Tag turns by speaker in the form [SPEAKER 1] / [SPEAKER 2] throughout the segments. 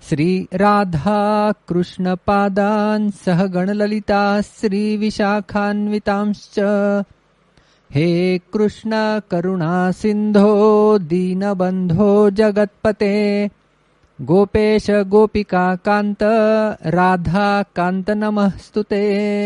[SPEAKER 1] श्री राधा कृष्ण पादान् सह गणललिता श्री विशाखान्वितांश्च। हे कृष्ण करुणा सिंधो दीनबंधो जगत्पते, गोपेश गोपिका कांत राधा कांत नमस्तुते।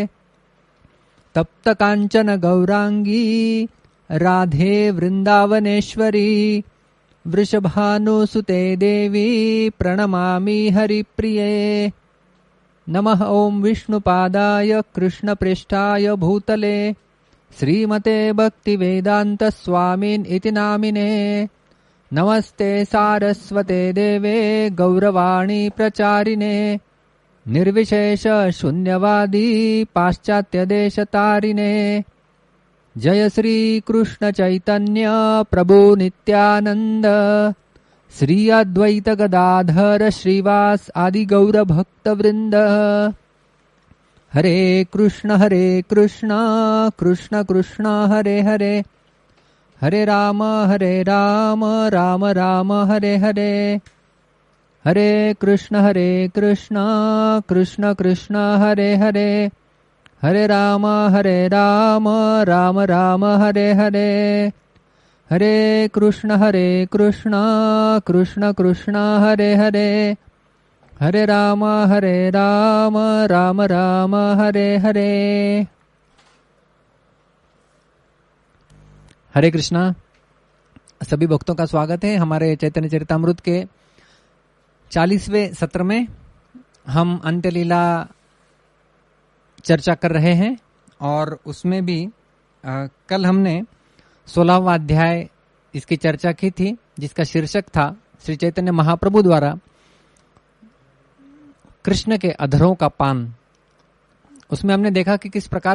[SPEAKER 1] तप्त कांचन गौरांगी राधे वृंदावनेश्वरी, वृषभानुसुते देवी प्रणमामि हरिप्रिये। नमः ओं विष्णुपादाय कृष्णप्रेष्ठाय भूतले, श्रीमते भक्तिवेदांत स्वामिन् इति नामिने। नमस्ते सारस्वते देवे गौरवाणी प्रचारिणे, निर्विशेष शून्यवादी पाश्चात्य देशतारिणे। जय श्री कृष्ण चैतन्य प्रभु नित्यानंद, श्री अद्वैत गदाधर श्रीवास आदि गौर भक्त वृंद। हरे कृष्ण कृष्ण कृष्ण हरे हरे, हरे राम राम राम हरे हरे। हरे कृष्ण कृष्ण कृष्ण हरे हरे, हरे राम राम राम हरे हरे। हरे कृष्ण कृष्ण कृष्ण हरे हरे, हरे राम राम राम हरे हरे। हरे कृष्णा। सभी भक्तों का स्वागत है हमारे चैतन्य चरितामृत के 40वें सत्र में। हम अंत्यलीला चर्चा कर रहे हैं और उसमें भी कल हमने 16वां अध्याय इसकी चर्चा की थी, जिसका शीर्षक था श्री चैतन्य महाप्रभु द्वारा कृष्ण के अधरों का पान। उसमें हमने देखा कि किस प्रकार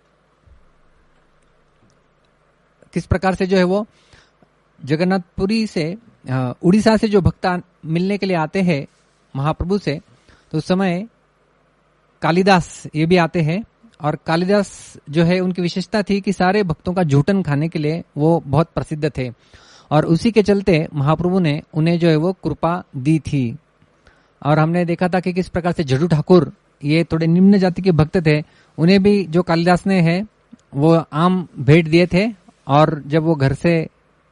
[SPEAKER 1] से जो है वो जगन्नाथपुरी से उड़ीसा से जो भक्त मिलने के लिए आते हैं महाप्रभु से, तो उस समय कालिदास ये भी आते हैं। और कालिदास जो है उनकी विशेषता थी कि सारे भक्तों का जूठन खाने के लिए वो बहुत प्रसिद्ध थे, और उसी के चलते महाप्रभु ने उन्हें जो है वो कृपा दी थी। और हमने देखा था कि किस प्रकार से जडू ठाकुर ये थोड़े निम्न जाति के भक्त थे, उन्हें भी जो कालिदास ने है वो आम भेंट दिए थे, और जब वो घर से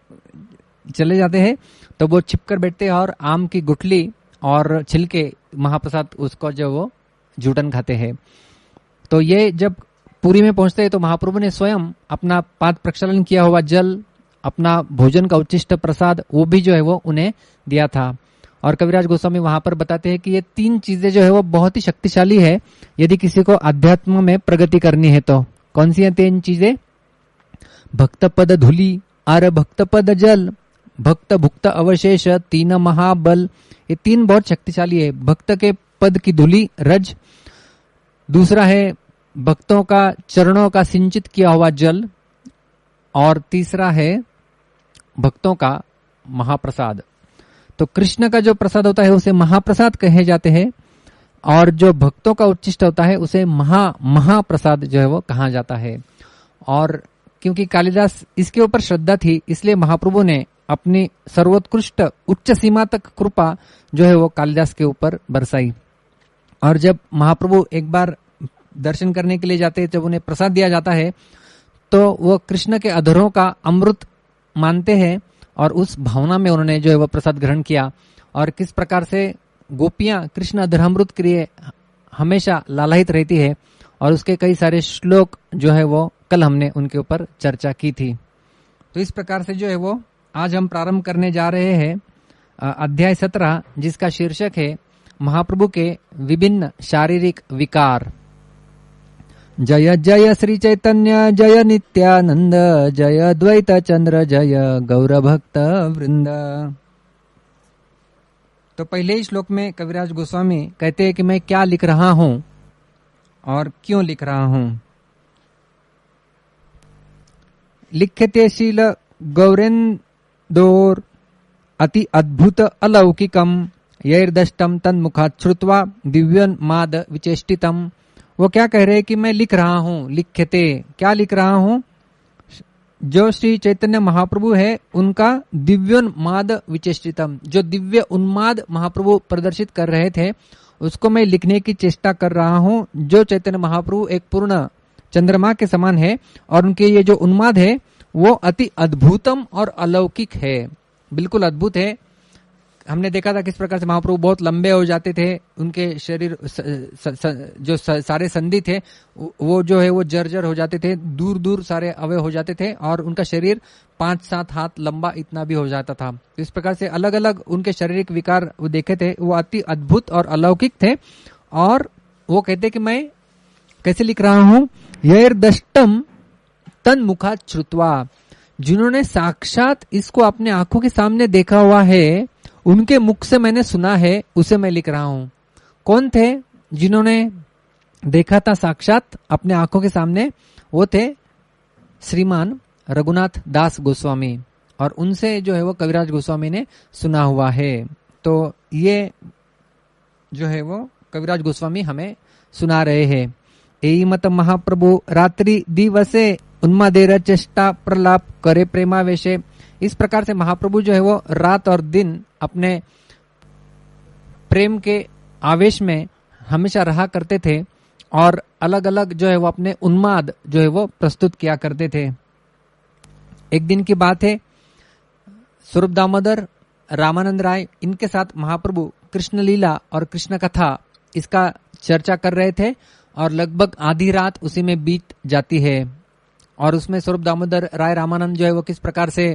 [SPEAKER 1] चले जाते हैं तो वो छिपकर बैठते हैं और आम की गुठली और छिलके महाप्रसाद उसको जो वो जूठन खाते हैं। तो ये जब पुरी में पहुंचते हैं तो महाप्रभु ने स्वयं अपना पाद प्रक्षालन किया हुआ जल, अपना भोजन का उच्चिष्ट प्रसाद, वो भी जो है वो उन्हें दिया था। और कविराज गोस्वामी वहां पर बताते हैं कि ये 3 चीजें जो है वो बहुत ही शक्तिशाली है यदि किसी को अध्यात्म में प्रगति करनी है तो। कौन सी है 3 चीजें? भक्त पद धूलि आर भक्त पद जल, भक्त भुक्त अवशेष 3 महाबल। ये 3 बहुत शक्तिशाली है। भक्त के पद की धूलि रज, दूसरा है भक्तों का चरणों का सिंचित किया हुआ जल, और तीसरा है भक्तों का महाप्रसाद। तो कृष्ण का जो प्रसाद होता है उसे महाप्रसाद कहे जाते हैं, और जो भक्तों का उच्चिष्ट होता है उसे महाप्रसाद जो है वो कहा जाता है। और क्योंकि कालिदास इसके ऊपर श्रद्धा थी, इसलिए महाप्रभु ने अपनी सर्वोत्कृष्ट उच्च सीमा तक कृपा जो है वो कालिदास के ऊपर बरसाई। और जब महाप्रभु एक बार दर्शन करने के लिए जाते हैं, जब उन्हें प्रसाद दिया जाता है तो वो कृष्ण के अधरों का अमृत मानते हैं, और उस भावना में उन्होंने जो है वो प्रसाद ग्रहण किया। और किस प्रकार से गोपियां कृष्ण अधरामृत के लिए हमेशा लालायित रहती है, और उसके कई सारे श्लोक जो है वो कल हमने उनके ऊपर चर्चा की थी। तो इस प्रकार से जो है वो आज हम प्रारंभ करने जा रहे हैं अध्याय 17, जिसका शीर्षक है महाप्रभु के विभिन्न शारीरिक विकार। जय जय श्री चैतन्य जय नित्यानंद, जय द्वैत चंद्र जय गौर भक्त वृंद। तो पहले ही श्लोक में कविराज गोस्वामी कहते हैं कि मैं क्या लिख रहा हूं और क्यों लिख रहा हूं। लिख्यते शील गौरेन्दोर अति अद्भुत अलौकिकम, यैर्दष्टम तन्मुखात् श्रुत्वा दिव्यन माद विचेष्टितम। वो क्या कह रहे हैं कि मैं लिख रहा हूं। लिख्यते, क्या लिख रहा हूं? जो श्री चैतन्य महाप्रभु है उनका दिव्योन्माद विचेष्टितम, जो दिव्य उन्माद महाप्रभु प्रदर्शित कर रहे थे उसको मैं लिखने की चेष्टा कर रहा हूँ। जो चैतन्य महाप्रभु एक पूर्ण चंद्रमा के समान है और उनके ये जो उन्माद है वो अति अद्भुतम और अलौकिक है, बिल्कुल अद्भुत है। हमने देखा था किस प्रकार से महाप्रभु बहुत लंबे हो जाते थे, उनके शरीर जो सारे संधि थे वो जो है वो जर्जर हो जाते थे, दूर दूर सारे अवयव हो जाते थे और उनका शरीर 5-7 हाथ लंबा इतना भी हो जाता था। तो इस प्रकार से अलग अलग उनके शारीरिक विकार वो देखे थे, वो अति अद्भुत और अलौकिक थे। और वो कहते कि मैं कैसे लिख रहा हूँ, यैर्दष्टम तन मुखात श्रुत्वा, जिन्होंने साक्षात इसको अपने आंखों के सामने देखा हुआ है उनके मुख से मैंने सुना है, उसे मैं लिख रहा हूं। कौन थे जिन्होंने देखा था साक्षात अपने आंखों के सामने? वो थे श्रीमान रघुनाथ दास गोस्वामी, और उनसे जो है वो कविराज गोस्वामी ने सुना हुआ है। तो ये जो है वो कविराज गोस्वामी हमें सुना रहे हैं। एई मत महाप्रभु रात्रि दिवसे उन्मादेर चेष्टा प्रलाप करे प्रेमावेशे। इस प्रकार से महाप्रभु जो है वो रात और दिन अपने प्रेम के आवेश में हमेशा रहा करते थे और अलग अलग जो है वो अपने उन्माद जो है वो प्रस्तुत किया करते थे। एक दिन की बात है, स्वरूप दामोदर, रामानंद राय, इनके साथ महाप्रभु कृष्ण लीला और कृष्ण कथा इसका चर्चा कर रहे थे और लगभग आधी रात उसी में बीत जाती है। और उसमें स्वरूप दामोदर राय रामानंद जो है वो किस प्रकार से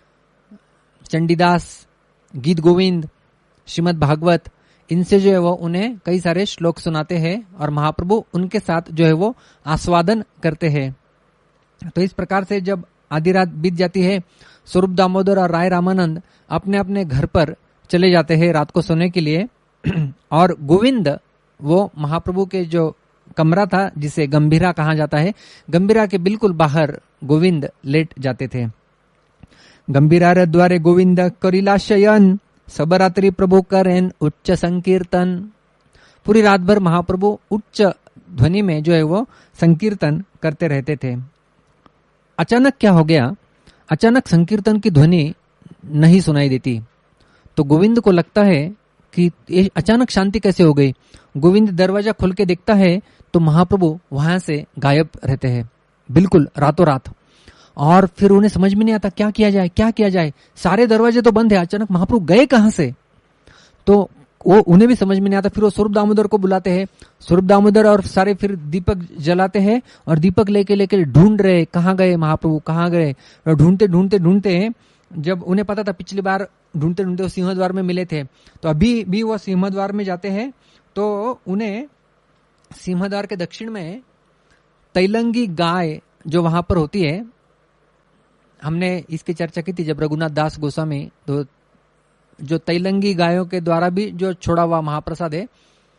[SPEAKER 1] चंडीदास, गीत गोविंद, श्रीमद् भागवत, इनसे जो है वो उन्हें कई सारे श्लोक सुनाते हैं और महाप्रभु उनके साथ जो है वो आस्वादन करते हैं। तो इस प्रकार से जब आधी रात बीत जाती है, स्वरूप दामोदर और राय रामानंद अपने अपने घर पर चले जाते हैं रात को सोने के लिए। और गोविंद वो महाप्रभु के जो कमरा था जिसे गंभीरा कहा जाता है, गंभीरा के बिल्कुल बाहर गोविंद लेट जाते थे। गंभीरा द्वारे गोविंद करिला शयन, सबरात्रि प्रभु करें उच्च संकीर्तन। पूरी रात भर महाप्रभु उच्च ध्वनि में जो है वो संकीर्तन करते रहते थे। अचानक क्या हो गया, अचानक संकीर्तन की ध्वनि नहीं सुनाई देती। तो गोविंद को लगता है कि ये अचानक शांति कैसे हो गई। गोविंद दरवाजा खोल के देखता है तो महाप्रभु वहां से गायब रहते हैं बिल्कुल रातों रात। और फिर उन्हें समझ में नहीं आता क्या किया जाए, क्या किया जाए, सारे दरवाजे तो बंद है, अचानक महाप्रभु गए कहां से। तो वो उन्हें भी समझ में नहीं आता। फिर वो स्वरूप दामोदर को बुलाते हैं, स्वरूप दामोदर और सारे फिर दीपक जलाते हैं और दीपक लेके ढूंढ रहे कहाँ गए महाप्रभु, कहाँ गए। ढूंढते ढूंढते ढूंढते जब उन्हें पता था पिछली बार ढूंढते ढूंढते वो सिंहद्वार में मिले थे, तो अभी भी वो सिंहद्वार में जाते हैं। तो उन्हें सिंहद्वार के दक्षिण में तैलंगी गाय जो वहां पर होती है, हमने इसकी चर्चा की थी जब रघुनाथ दास गोस्वामी, तो जो तैलंगी गायों के द्वारा भी जो छोड़ा हुआ महाप्रसाद है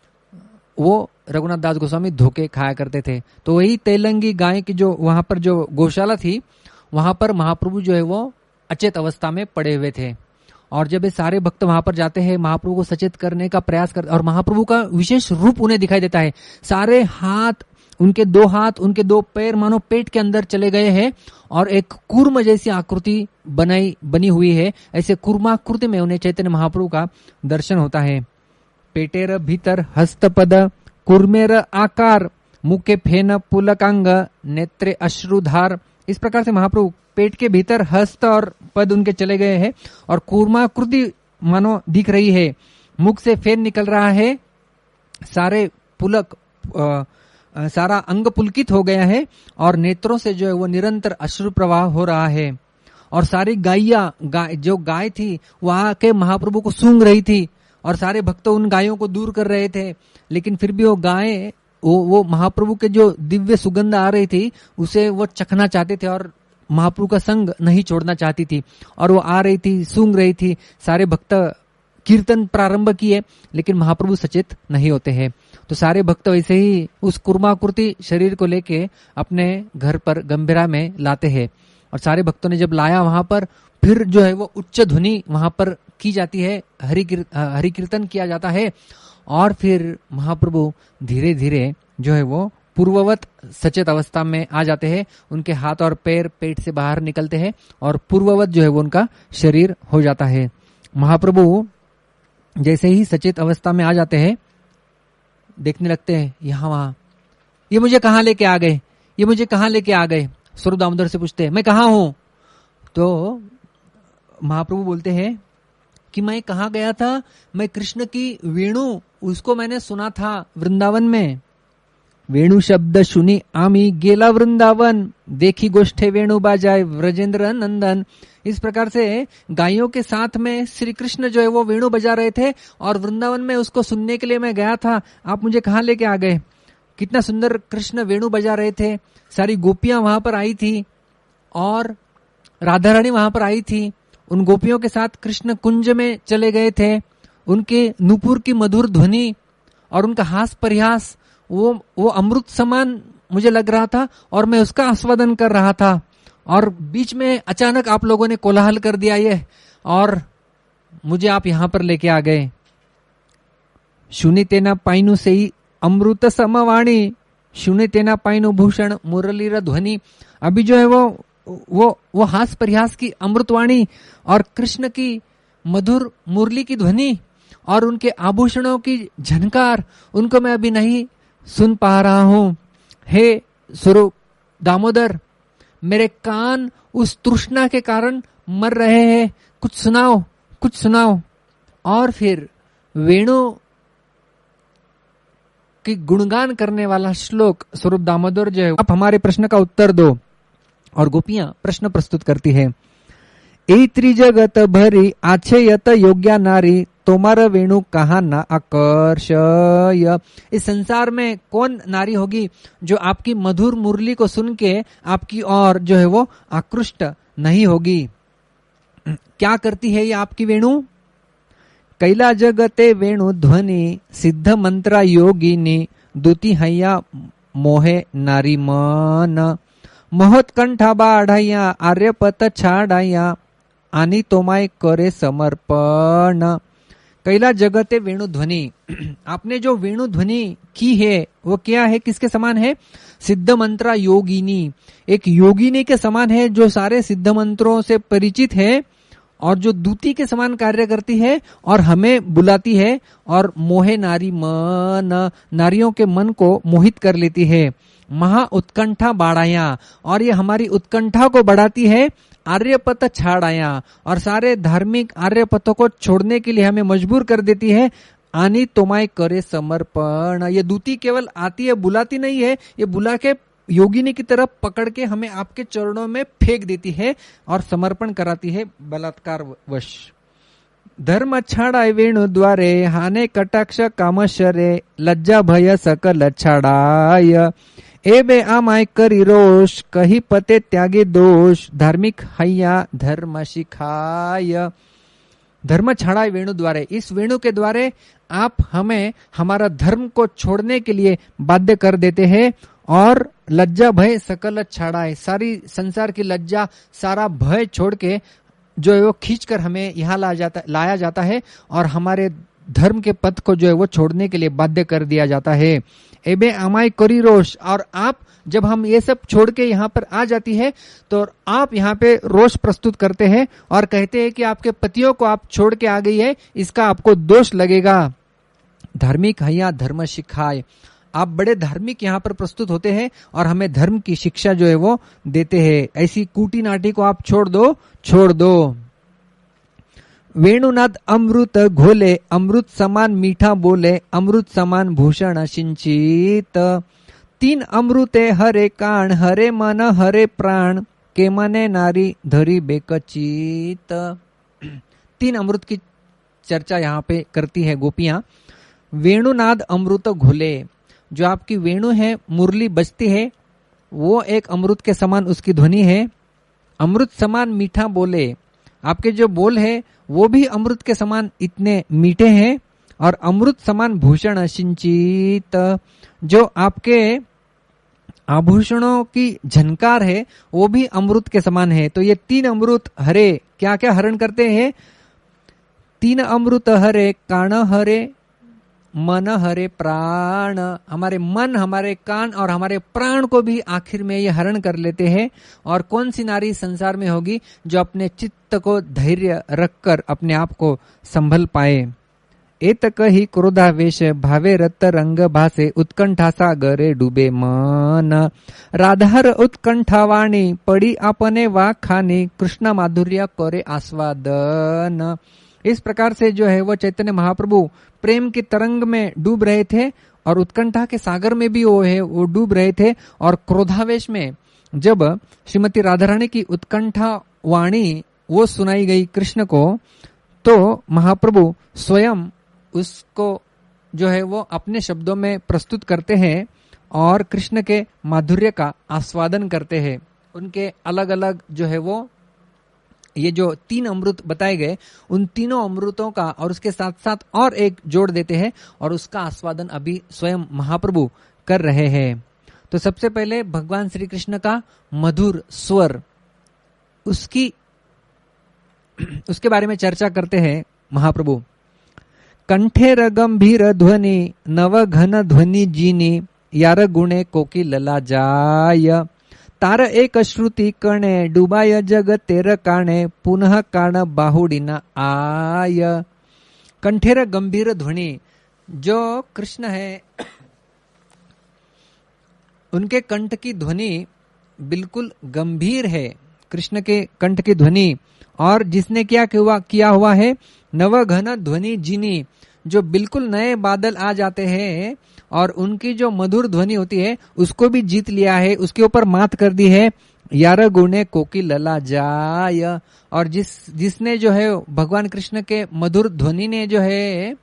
[SPEAKER 1] वो रघुनाथ दास गोस्वामी धोके खाया करते थे। तो वही तैलंगी गाय की जो वहां पर जो गौशाला थी, वहां पर महाप्रभु जो है वो अचेत अवस्था में पड़े हुए थे। और जब ये सारे भक्त वहां पर जाते हैं, महाप्रभु को सचेत करने का प्रयास करते, और महाप्रभु का विशेष रूप उन्हें दिखाई देता है। सारे हाथ, उनके 2 हाथ, उनके 2 पैर मानो पेट के अंदर चले गए हैं और एक कूर्म जैसी आकृति बनी हुई है। ऐसे कूर्माकृति में उन्हें चैतन्य महाप्रभु का दर्शन होता है। पेटेर भीतर हस्तपद कूर्मेर आकार, मुखे फेन पुलकांग, नेत्रे अश्रुधार। इस प्रकार से महाप्रभु पेट के भीतर हस्त और पद उनके चले गए हैं और कूर्माकृति मानो दिख रही है। मुख से फेन निकल रहा है, सारे पुलक सारा अंग पुलकित हो गया है और नेत्रों से जो है वो निरंतर अश्रु प्रवाह हो रहा है। और सारी जो गाय थी वहां के महाप्रभु को सूंघ रही थी और सारे भक्त उन गायों को दूर कर रहे थे, लेकिन फिर भी वो गाय वो महाप्रभु के जो दिव्य सुगंध आ रही थी उसे वो चखना चाहते थे और महाप्रभु का संग नहीं छोड़ना चाहती थी। और वो आ रही थी, सूंघ रही थी। सारे भक्त कीर्तन प्रारंभ किए, लेकिन महाप्रभु सचेत नहीं होते हैं। तो सारे भक्त वैसे ही उस कुर्माकृति शरीर को लेके अपने घर पर गंभीरा में लाते हैं। और सारे भक्तों ने जब लाया वहां पर, फिर जो है वो उच्च ध्वनि वहां पर की जाती है, हरि कीर्तन किया जाता है। और फिर महाप्रभु धीरे धीरे जो है वो पूर्ववत सचेत अवस्था में आ जाते हैं, उनके हाथ और पैर पेट से बाहर निकलते हैं और पूर्ववत जो है वो उनका शरीर हो जाता है। महाप्रभु जैसे ही सचेत अवस्था में आ जाते हैं, देखने लगते हैं यहाँ वहां, ये मुझे कहाँ लेके आ गए, ये मुझे कहाँ लेके आ गए। स्वरूप दामोदर से पूछते हैं मैं कहाँ हूं, तो महाप्रभु बोलते हैं कि मैं कहाँ गया था, मैं कृष्ण की वेणु उसको मैंने सुना था वृंदावन में। वेणु शब्द सुनी आमी गेला वृंदावन, देखी गोष्ठे वेणु बाजाए व्रजेंद्र नंदन। इस प्रकार से गायों के साथ में श्री कृष्ण जो है वो वेणु बजा रहे थे और वृंदावन में उसको सुनने के लिए मैं गया था। आप मुझे कहाँ लेके आ गए। कितना सुंदर कृष्ण वेणु बजा रहे थे, सारी गोपियां वहां पर आई थी और राधा रानी वहां पर आई थी। उन गोपियों के साथ कृष्ण कुंज में चले गए थे। उनके नूपुर की मधुर ध्वनि और उनका हास परिहास वो अमृत समान मुझे लग रहा था और मैं उसका आस्वादन कर रहा था। और बीच में अचानक आप लोगों ने कोलाहल कर दिया ये, और मुझे आप यहां पर लेके आ गए। सुनीतेना पाइनु से ही अमृत समवाणी, सुनीतेना पाइनु भूषण मुरलीर ध्वनि। अभी जो है वो हास परिहास की अमृतवाणी और कृष्ण की मधुर मुरली की ध्वनि और उनके आभूषणों की झनकार, उनको मैं अभी नहीं सुन पा रहा हूं। हे स्वरूप दामोदर, मेरे कान उस तृष्णा के कारण मर रहे हैं, कुछ सुनाओ, कुछ सुनाओ। और फिर वेणु की गुणगान करने वाला श्लोक स्वरूप दामोदर जो है, आप हमारे प्रश्न का उत्तर दो। और गोपियां प्रश्न प्रस्तुत करती है। ए त्रिजगत भरी आछेयत योग्या नारी, तोमार वेणु कहा ना आकर्षय। इस संसार में कौन नारी होगी जो आपकी मधुर मुरली को सुन के आपकी ओर जो है वो आकृष्ट नहीं होगी। क्या करती है ये आपकी वेणु। कैला जगते वेणु ध्वनि, सिद्ध मंत्रा योगिनी, दूती हैया मोहे नारी मन। महोत्कंठा बाढ़ाया आर्यपत छाड़ाया, आनी तोमाय करे समर्पण। कैला जगते वेणु ध्वनि, आपने जो वेणु ध्वनि की है वो क्या है, किसके समान है। सिद्ध मंत्रा योगिनी, एक योगिनी के समान है जो सारे सिद्ध मंत्रों से परिचित है और जो दूती के समान कार्य करती है और हमें बुलाती है और मोहे नारी मन, नारियों के मन को मोहित कर लेती है। महा उत्कंठा बाढ़ाया, और ये हमारी उत्कंठा को बढ़ाती है। आर्यपथ छाड़ाया, और सारे धार्मिक आर्यपथों को छोड़ने के लिए हमें मजबूर कर देती है। आनी तोमाय करे समर्पण, ये दूती केवल आती है, बुलाती नहीं है, ये बुला के योगिनी की तरफ पकड़ के हमें आपके चरणों में फेंक देती है और समर्पण कराती है बलात्कार वश। धर्म छाड़ाय वेणु द्वारे, हाने कटाक्ष कामशरे, लज्जा भय सकल छाड़ाय। एबे आमाय करी रोष, कही पते त्यागे दोष, धार्मिक हैया धर्म सिखाय। धर्म छाड़ाय वेणु द्वारे, इस वेणु के द्वारे आप हमें हमारा धर्म को छोड़ने के लिए बाध्य कर देते हैं। और लज्जा भय सकल छाड़ाए, सारी संसार की लज्जा, सारा भय छोड़ के जो है वो खींच कर हमें यहाँ लाया जाता है और हमारे धर्म के पथ को जो है वो छोड़ने के लिए बाध्य कर दिया जाता है। एबे आमाय करी रोष, और आप जब हम ये सब छोड़ के यहाँ पर आ जाती है तो आप यहाँ पे रोष प्रस्तुत करते हैं और कहते हैं कि आपके पतियों को आप छोड़ के आ गई है, इसका आपको दोष लगेगा। धार्मिक हैया धर्म सिखाए, आप बड़े धार्मिक यहाँ पर प्रस्तुत होते हैं और हमें धर्म की शिक्षा जो है वो देते हैं। ऐसी कूटी नाटी को आप छोड़ दो, छोड़ दो। वेणुनाद अमृत घोले, अमृत समान मीठा बोले, अमृत समान भूषण सिंचित। तीन अमृते हरे कान, हरे मन हरे प्राण, के मने नारी धरी बेकचित। तीन अमृत की चर्चा यहाँ पे करती है गोपियां। वेणुनाद अमृत घोले, जो आपकी वेणु है, मुरली बजती है, वो एक अमृत के समान उसकी ध्वनि है। अमृत समान मीठा बोले, आपके जो बोल है वो भी अमृत के समान इतने मीठे हैं। और अमृत समान भूषण सिंचित, जो आपके आभूषणों की झनकार है वो भी अमृत के समान है। तो ये तीन अमृत हरे क्या क्या हरण करते हैं। तीन अमृत हरे कान हरे, मन हरे प्राण, हमारे मन, हमारे कान और हमारे प्राण को भी आखिर में ये हरण कर लेते हैं। और कौन सी नारी संसार में होगी जो अपने चित्त को धैर्य रखकर अपने आप को संभल पाए। एतक ही क्रोधावेश भावे रत रंग भासे, उत्कंठा सागरे डूबे मन, राधार उत्कंठा वाणी पड़ी आपने वा खानी, कृष्ण माधुर्य करे आस्वादन। इस प्रकार से जो है वो चैतन्य महाप्रभु प्रेम की तरंग में डूब रहे थे और उत्कंठा के सागर में भी वो डूब रहे थे। और क्रोधावेश में जब श्रीमती राधा रानी की उत्कंठा वाणी वो सुनाई गई कृष्ण को, तो महाप्रभु स्वयं उसको जो है वो अपने शब्दों में प्रस्तुत करते हैं और कृष्ण के माधुर्य का आस्वादन करते हैं। उनके अलग अलग जो है वो ये जो 3 अमृत बताए गए, उन तीनों अमृतों का और उसके साथ साथ और एक जोड़ देते हैं और उसका आस्वादन अभी स्वयं महाप्रभु कर रहे हैं। तो सबसे पहले भगवान श्री कृष्ण का मधुर स्वर, उसके बारे में चर्चा करते हैं महाप्रभु। कंठेर गंभीर ध्वनि नव घन ध्वनि जीनी, यार गुणे कोकी लला जाय, तार एक श्रुति कणे डुबाय जग तेर काणे, पुनः काण बाहुडीना आय। कंठेर गंभीर ध्वनि, जो कृष्ण है उनके कंठ की ध्वनि बिल्कुल गंभीर है, कृष्ण के कंठ की ध्वनि। और जिसने क्या किया हुआ है, नव घन ध्वनि जिनी, जो बिल्कुल नए बादल आ जाते हैं और उनकी जो मधुर ध्वनि होती है उसको भी जीत लिया है, उसके ऊपर मात कर दी है। यार गुणे कोकी लला जाय, और जिसने जो है भगवान कृष्ण के मधुर ध्वनि ने जो है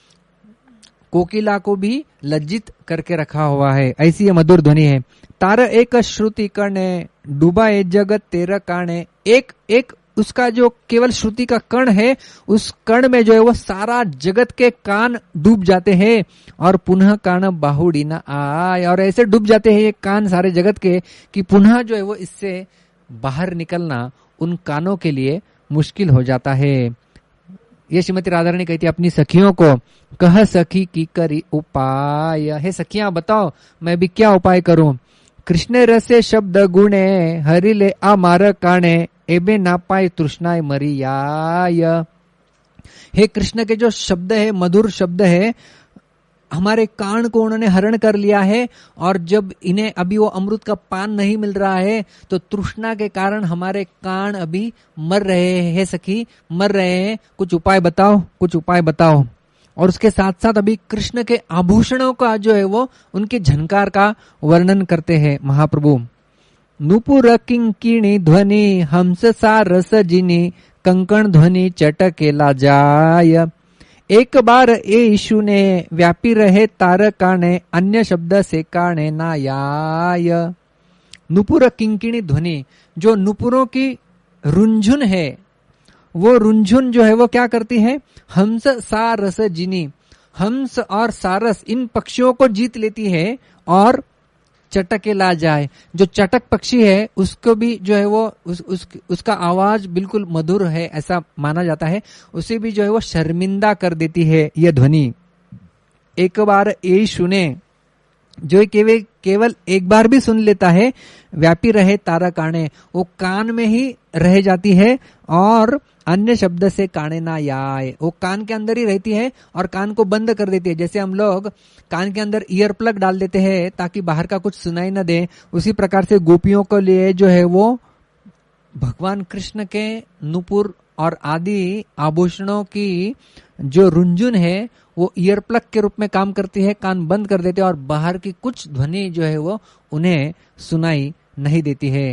[SPEAKER 1] कोकिला को भी लज्जित करके रखा हुआ है, ऐसी ये मधुर ध्वनि है। तार एक श्रुति कणे डूबाए जगत तेरा काणे, एक उसका जो केवल श्रुति का कण है, उस कण में जो है वो सारा जगत के कान डूब जाते हैं। और पुनः कान बाहुडी न आय, और ऐसे डूब जाते हैं ये कान सारे जगत के कि पुनः जो है वो इससे बाहर निकलना उन कानों के लिए मुश्किल हो जाता है। ये श्रीमती राधा रानी कहती है अपनी सखियों को, कह सखी की करी उपाय, हे सखियां बताओ मैं भी क्या उपाय करूं। कृष्ण रसे शब्द गुणे हरिले अमार काणे, एबे ना पाए तृष्णाय मरियाय। हे कृष्ण के जो शब्द है, मधुर शब्द है, हमारे कान को उन्होंने हरण कर लिया है, और जब इन्हें अभी वो अमृत का पान नहीं मिल रहा है तो तृष्णा के कारण हमारे कान अभी मर रहे हैं। सखी मर रहे हैं, कुछ उपाय बताओ, कुछ उपाय बताओ। और उसके साथ साथ अभी कृष्ण के आभूषणों का जो है वो उनके झनकार का वर्णन करते हैं महाप्रभु। नुपुर किंकिणी ध्वनि हंस सारस जिनी, कंकण ध्वनि चटकेला जाय, एक बार यीशु ने व्यापी रहे तार काणे, अन्य शब्द से काणे ना याय। नुपुर किंकिणी ध्वनि, जो नुपुरों की रुंझुन है, वो रुंझुन जो है वो क्या करती है, हंस सारस जिनी, हंस और सारस इन पक्षियों को जीत लेती है और चटके ला जाए। जो चटक पक्षी है उसको भी जो है वो उसका आवाज बिल्कुल मधुर है ऐसा माना जाता है, उसे भी जो है वो शर्मिंदा कर देती है यह ध्वनि। एक बार ये सुने, जो केवल एक बार भी सुन लेता है, व्यापी रहे तारा काने, वो कान में ही रह जाती है और अन्य शब्द से काने ना याय, वो कान के अंदर ही रहती है और कान को बंद कर देती है। जैसे हम लोग कान के अंदर ईयर प्लग डाल देते हैं ताकि बाहर का कुछ सुनाई न दे, उसी प्रकार से गोपियों के लिए जो है वो भगवान कृष्ण के नुपुर और आदि आभूषणों की जो रुंझुन है वो ईयर प्लग के रूप में काम करती है, कान बंद कर देते हैं और बाहर की कुछ ध्वनि जो है वो उन्हें सुनाई नहीं देती है।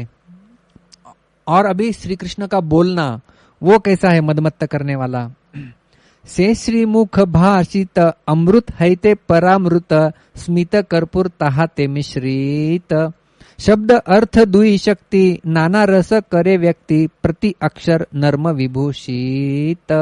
[SPEAKER 1] और अभी श्री कृष्ण का बोलना वो कैसा है, मदमत्त करने वाला। से श्री मुख भाषित अमृत है ते परामृत, स्मित कर्पूर ताहा ते मिश्रित, शब्द अर्थ दुई शक्ति, नाना रस करे व्यक्ति, प्रति अक्षर नर्म विभूषित।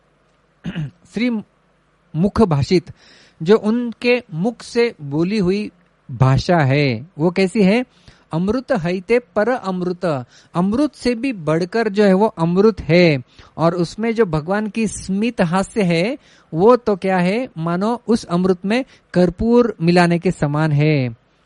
[SPEAKER 1] श्री मुख भाषित, जो उनके मुख से बोली हुई भाषा है वो कैसी है, अमृत हैते पर अमृत, अमृत से भी बढ़कर जो है वो अमृत है। और उसमें जो भगवान की स्मित हास्य है वो तो क्या है, मानो उस अमृत में कर्पूर मिलाने के समान है।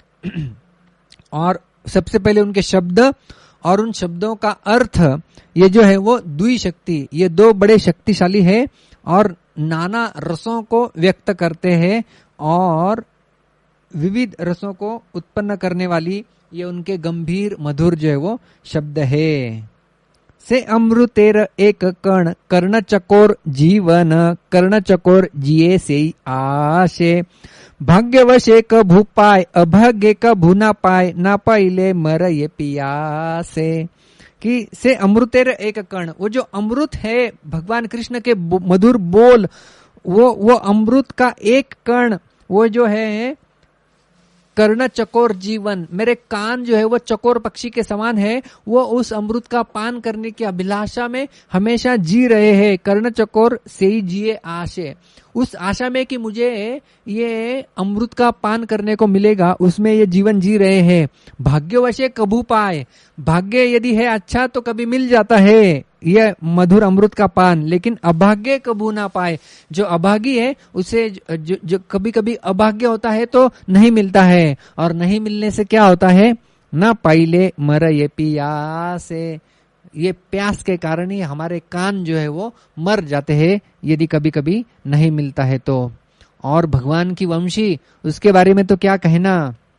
[SPEAKER 1] और सबसे पहले उनके शब्द और उन शब्दों का अर्थ, ये जो है वो द्विशक्ति, ये दो बड़े शक्तिशाली है और नाना रसों को व्यक्त करते हैं और विविध रसों को उत्पन्न करने वाली ये उनके गंभीर मधुर जो है वो शब्द है। से अमृतेर एक कण कर्ण चकोर जीवन, कर्ण चकोर जिए से आशे, भाग्यवशे कभू पाय अभाग्य कभू ना पाय, ना पाइले मर ये पियासे। कि से अमृतेर एक कण, वो जो अमृत है भगवान कृष्ण के मधुर बोल, वो अमृत का एक कण, वो जो है कर्ण चकोर जीवन, मेरे कान जो है वो चकोर पक्षी के समान है, वो उस अमृत का पान करने की अभिलाषा में हमेशा जी रहे हैं। कर्ण चकोर से ही जिए आशे, उस आशा में कि मुझे ये अमृत का पान करने को मिलेगा, उसमें ये जीवन जी रहे हैं। भाग्यवशे कभू पाए, भाग्य यदि है अच्छा तो कभी मिल जाता है ये मधुर अमृत का पान, लेकिन अभाग्य कभू ना पाए, जो अभागी है उसे जो कभी कभी अभाग्य होता है तो नहीं मिलता है, और नहीं मिलने से क्या होता है, ना पाइले मर ये पियासे, ये प्यास के कारण ही हमारे कान जो है वो मर जाते हैं यदि कभी कभी नहीं मिलता है तो। और भगवान की वंशी, उसके बारे में तो क्या कहना,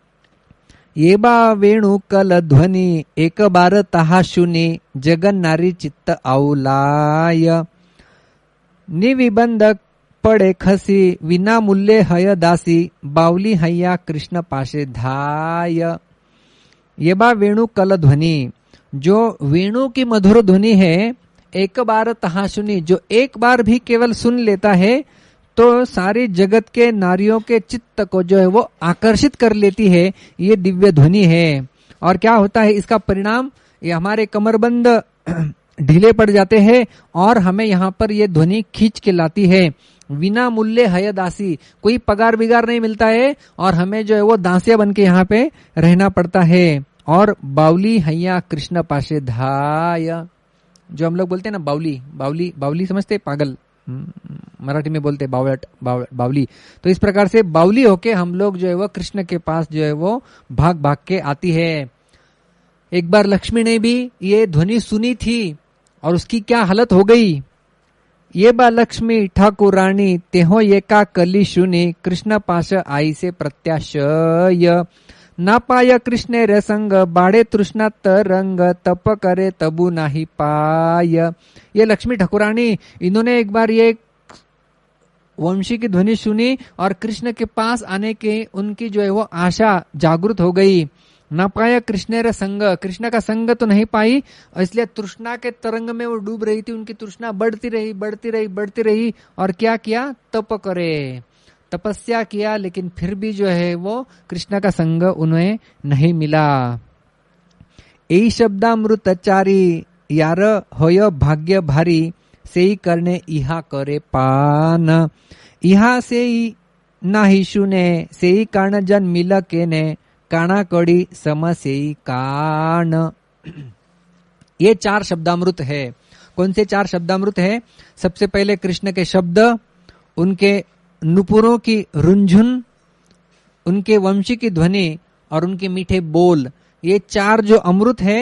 [SPEAKER 1] ये बा वेणु कल ध्वनि एक बार ताहा शुनि, जगन नारी चित्त औलाय, निविबंध पड़े खसी, विना मूल्य हय दासी, बावली हैया कृष्ण पाशे धाय। ये बा वेणु कल ध्वनि, जो वेणु की मधुर ध्वनि है, एक बार तहा सुनी, जो एक बार भी केवल सुन लेता है तो सारी जगत के नारियों के चित्त को जो है वो आकर्षित कर लेती है, ये दिव्य ध्वनि है। और क्या होता है इसका परिणाम, ये हमारे कमरबंद ढीले पड़ जाते हैं और हमें यहाँ पर ये ध्वनि खींच के लाती है। विना मूल्य हय दासी, कोई पगार बिगार नहीं मिलता है और हमें जो है वो दासिया बन के यहाँ पे रहना पड़ता है। और बावली हैया कृष्ण पाशे धाय, जो हम लोग बोलते हैं ना बावली, बावली बावली समझते, पागल मराठी में बोलते बावट, बावली। तो इस प्रकार से बावली होके हम लोग जो है वो कृष्ण के पास जो है वो भाग भाग के आती है। एक बार लक्ष्मी ने भी ये ध्वनि सुनी थी और उसकी क्या हालत हो गई, ये बा लक्ष्मी ठाकुरानी तेहो ये का कली सुनी, कृष्ण पाश आई से प्रत्याशय, ना पाया कृष्ण रे संग, बाड़े तृष्णा तरंग, तप करे तबु नाही पाय। ये लक्ष्मी ठाकुरानी, इन्होंने एक बार ये वंशी की ध्वनि सुनी और कृष्ण के पास आने के उनकी जो है वो आशा जागृत हो गई। ना पाया कृष्ण रे संग, कृष्ण का संग तो नहीं पाई, इसलिए तृष्णा के तरंग में वो डूब रही थी, उनकी तृष्णा बढ़ती रही बढ़ती रही बढ़ती रही। और क्या किया, तप करे, तपस्या किया, लेकिन फिर भी जो है वो कृष्ण का संग उन्हें नहीं मिला। यही शब्दामृतचारी यार होय भाग्य भारी, से ही करने इहा करे पान, इहा से ही नाही सुने, से ही कारण जन मिल के ने, काना कड़ी सम से ही कान। ये 4 शब्दामृत है। कौन से 4 शब्दामृत है? सबसे पहले कृष्ण के शब्द, उनके नुपुरों की रुंझुन, उनके वंशी की ध्वनि और उनके मीठे बोल, ये 4 जो अमृत है,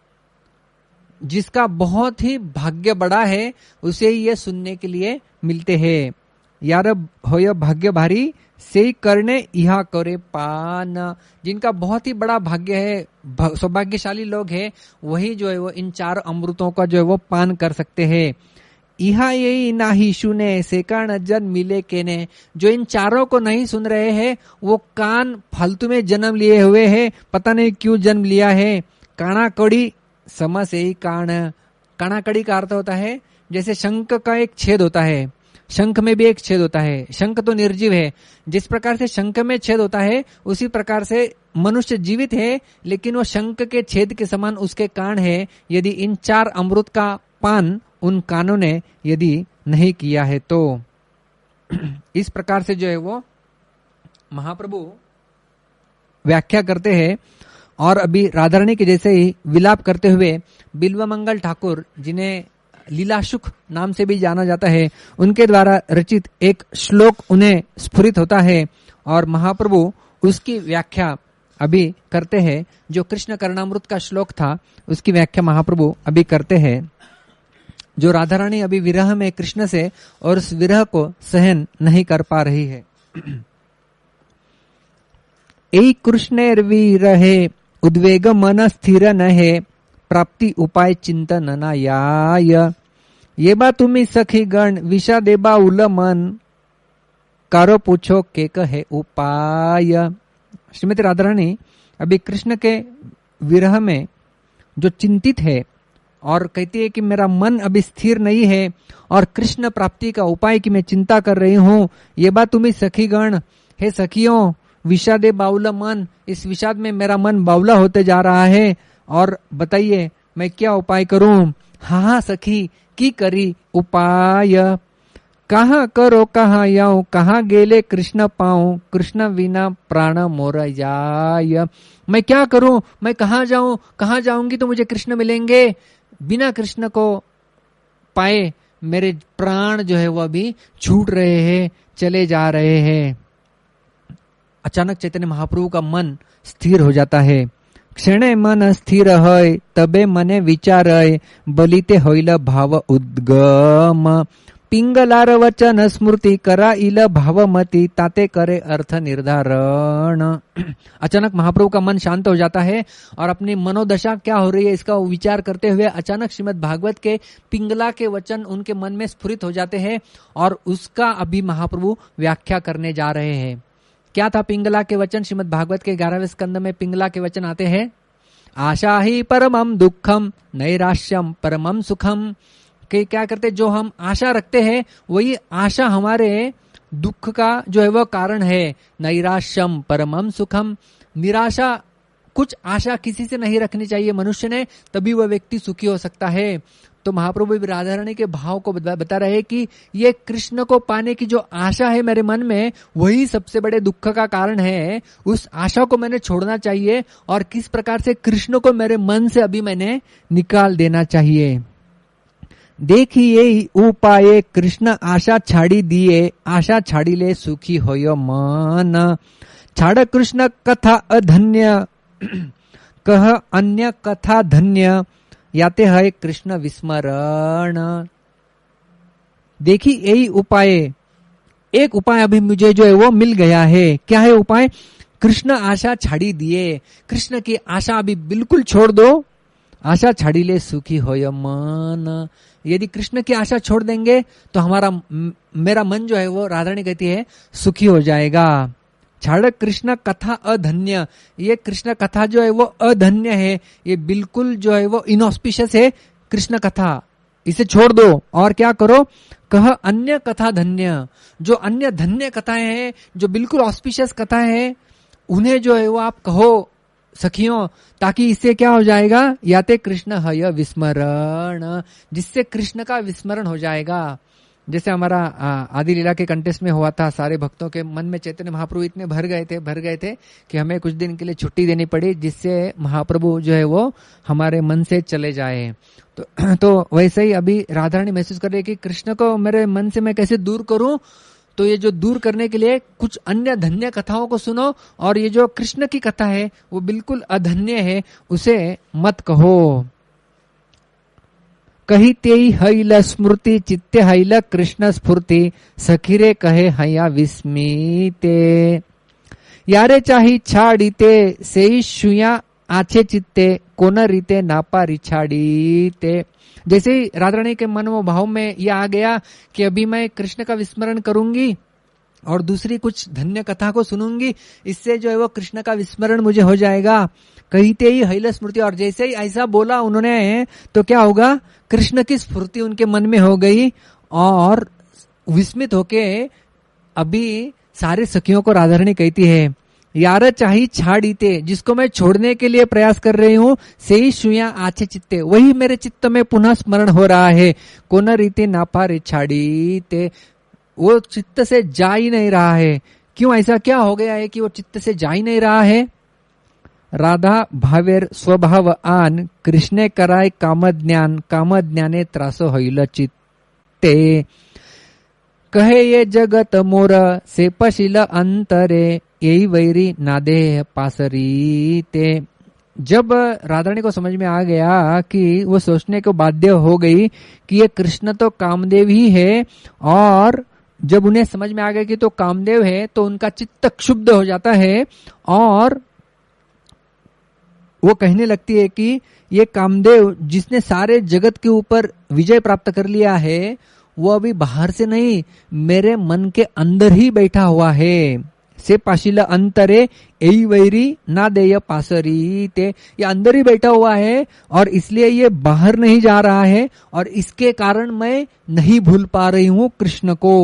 [SPEAKER 1] जिसका बहुत ही भाग्य बड़ा है उसे ये सुनने के लिए मिलते हैं। यार होय भाग्य भारी, से करने इहा करे पान, जिनका बहुत ही बड़ा भाग्य है, सौभाग्यशाली लोग हैं, वही जो है वो इन 4 अमृतों का जो है वो पान कर सकते हैं। इहा यही नाही सुने, से कारण जन मिले के ने, जो इन 4 को नहीं सुन रहे हैं वो कान फालतू में जन्म लिए हुए हैं, पता नहीं क्यों जन्म लिया है। काना कड़ी सम से ही कान, काना कड़ी का अर्थ होता है जैसे शंख का एक छेद होता है, शंख में भी एक छेद होता है, शंख तो निर्जीव है, जिस प्रकार से शंख में छेद होता है उसी प्रकार से मनुष्य जीवित है, लेकिन वो शंख के छेद के समान उसके कान है। यदि इन 4 अमृत का पान उन कानों ने यदि नहीं किया है तो इस प्रकार से जो है वो महाप्रभु व्याख्या करते हैं। और अभी राधारानी के जैसे ही विलाप करते हुए बिल्वमंगल ठाकुर, जिन्हें लीलाशुक नाम से भी जाना जाता है, उनके द्वारा रचित एक श्लोक उन्हें स्फुरित होता है और महाप्रभु उसकी व्याख्या अभी करते हैं। जो कृष्ण करणामृत का श्लोक था उसकी व्याख्या महाप्रभु अभी करते हैं। जो राधा रानी अभी विरह में कृष्ण से और उस विरह को सहन नहीं कर पा रही है। ए कृष्णेर विरहे उद्वेग मन स्थिर नहे, प्राप्ति उपाय चिंतन नयाय। ये बा तुम्ही सखी गण विषादे बाउल मन, कारो पूछो के कहे उपाय। श्रीमती राधा रानी अभी कृष्ण के विरह में जो चिंतित है और कहती है कि मेरा मन अभी स्थिर नहीं है और कृष्ण प्राप्ति का उपाय की मैं चिंता कर रही हूँ। ये बात तुम्ही सखीगण, हे सखियों, विषादे बाउला मन, इस विषाद में मेरा मन बाउला होते जा रहा है और बताइए मैं क्या उपाय करूं। हाँ सखी की करी उपाय, कहाँ करो कहाँ जाऊं, कहाँ गेले कृष्ण पाऊं, कृष्ण बिना प्राण मोर जाय। मैं क्या करूं, मैं कहाँ जाऊं, कहाँ जाऊंगी तो मुझे कृष्ण मिलेंगे, बिना कृष्ण को पाए मेरे प्राण जो है वह भी छूट रहे हैं, चले जा रहे हैं। अचानक चैतन्य महाप्रभु का मन स्थिर हो जाता है। क्षणे मन स्थिर है तबे मने विचार बलिते होइल भाव उद्गम, पिंगलार वचन स्मृति करा इल भावमती, ताते करे अर्थ निर्धारण। अचानक महाप्रभु का मन शांत हो जाता है और अपनी मनोदशा क्या हो रही है इसका विचार करते हुए अचानक श्रीमद् भागवत के पिंगला के वचन उनके मन में स्फुरित हो जाते हैं और उसका अभी महाप्रभु व्याख्या करने जा रहे हैं। क्या था पिंगला के वचन? श्रीमद् भागवत के 11वें स्कंद में पिंगला के वचन आते हैं, आशा ही परमम दुखम नैराश्यम परमम सुखम। कि क्या करते, जो हम आशा रखते हैं वही आशा हमारे दुख का जो है वह कारण है। नैराश्यम परमम सुखम, निराशा, कुछ आशा किसी से नहीं रखनी चाहिए मनुष्य ने, तभी वह व्यक्ति सुखी हो सकता है। तो महाप्रभु भी राधा रानी के भाव को बता रहे हैं कि ये कृष्ण को पाने की जो आशा है मेरे मन में वही सबसे बड़े दुख का कारण है। उस आशा को मैंने छोड़ना चाहिए और किस प्रकार से कृष्ण को मेरे मन से अभी मैंने निकाल देना चाहिए। देखिए उपाय कृष्ण आशा छाड़ी दिए, आशा छाड़ी ले सुखी होयो मन। छाड़ कृष्ण कथा अधन्य, कह अन्य कथा धन्य, याते है कृष्ण विस्मरण। देखिए यही उपाय, एक उपाय अभी मुझे जो है वो मिल गया है। क्या है उपाय? कृष्ण आशा छाड़ी दिए, कृष्ण की आशा अभी बिल्कुल छोड़ दो। आशा छाड़ी ले सुखी होय मन। यदि कृष्ण की आशा छोड़ देंगे तो मेरा मन जो है वो, राधारानी कहती है, सुखी हो जाएगा। छाड़ कृष्ण कथा अधन्य, ये कृष्ण कथा जो है वो अधन्य है, ये बिल्कुल जो है वो इनऑस्पिशियस है कृष्ण कथा, इसे छोड़ दो और क्या करो, कह अन्य कथा धन्य। जो अन्य धन्य कथाएं हैं, जो बिल्कुल ऑस्पिशियस कथाएं हैं, उन्हें जो है वो आप कहो सखियों, ताकि इससे क्या हो जाएगा, याते कृष्ण हय विस्मरण, जिससे कृष्ण का विस्मरण हो जाएगा। जैसे हमारा आदि लीला के कंटेस्ट में हुआ था, सारे भक्तों के मन में चैतन्य महाप्रभु इतने भर गए थे कि हमें कुछ दिन के लिए छुट्टी देनी पड़ी, जिससे महाप्रभु जो है वो हमारे मन से चले जाए। तो वैसे ही अभी राधारानी महसूस कर रही है कि कृष्ण को मेरे मन से मैं कैसे दूर करूं। तो ये जो दूर करने के लिए कुछ अन्य धन्य कथाओं को सुनो, और ये जो कृष्ण की कथा है वो बिल्कुल अधन्य है, उसे मत कहो। कही तेई हैल स्मृति चित्ते हैल कृष्ण स्फूर्ति, सखीरे कहे हया विस्मिते। यारे चाही छाड़ीते सेई शुया आछे चित्ते, कोन रीते नापा रिछाड़ीते। जैसे ही राधारानी के मन में भाव में यह आ गया कि अभी मैं कृष्ण का विस्मरण करूंगी और दूसरी कुछ धन्य कथा को सुनूंगी, इससे जो है वो कृष्ण का विस्मरण मुझे हो जाएगा। कहते ही हैल स्मृति, और जैसे ही ऐसा बोला उन्होंने तो क्या होगा, कृष्ण की स्फूर्ति उनके मन में हो गई और विस्मित होके अभी सारे सखियों को राधारानी कहती है, यार चाही छाड़ीते, जिसको मैं छोड़ने के लिए प्रयास कर रही हूँ, से ही शुया आछे चित्ते, वही मेरे चित्त में पुनः स्मरण हो रहा है। कोन रीते नापा रे छाड़ीते, वो चित्त से जा ही नहीं रहा है। क्यों, ऐसा क्या हो गया है कि वो चित्त से जा ही नहीं रहा है? राधा भावेर स्वभाव आन, कृष्णे कराय कामज्ञान, कामज्ञाने त्रास होईल चित्ते। कहे ये जगत मोर, सेपशील अंतरे, यही वैरी नादे पासरी ते। जब राधारानी को समझ में आ गया कि वो सोचने को बाध्य हो गई कि ये कृष्ण तो कामदेव ही है, और जब उन्हें समझ में आ गया कि तो कामदेव है तो उनका चित्त क्षुब्ध हो जाता है, और वो कहने लगती है कि ये कामदेव जिसने सारे जगत के ऊपर विजय प्राप्त कर लिया है, वो अभी बाहर से नहीं मेरे मन के अंदर ही बैठा हुआ है। से पाशिल अंतरे यही वैरी ना देय पासरी ते, ये अंदर ही बैठा हुआ है और इसलिए ये बाहर नहीं जा रहा है, और इसके कारण मैं नहीं भूल पा रही हूं कृष्ण को।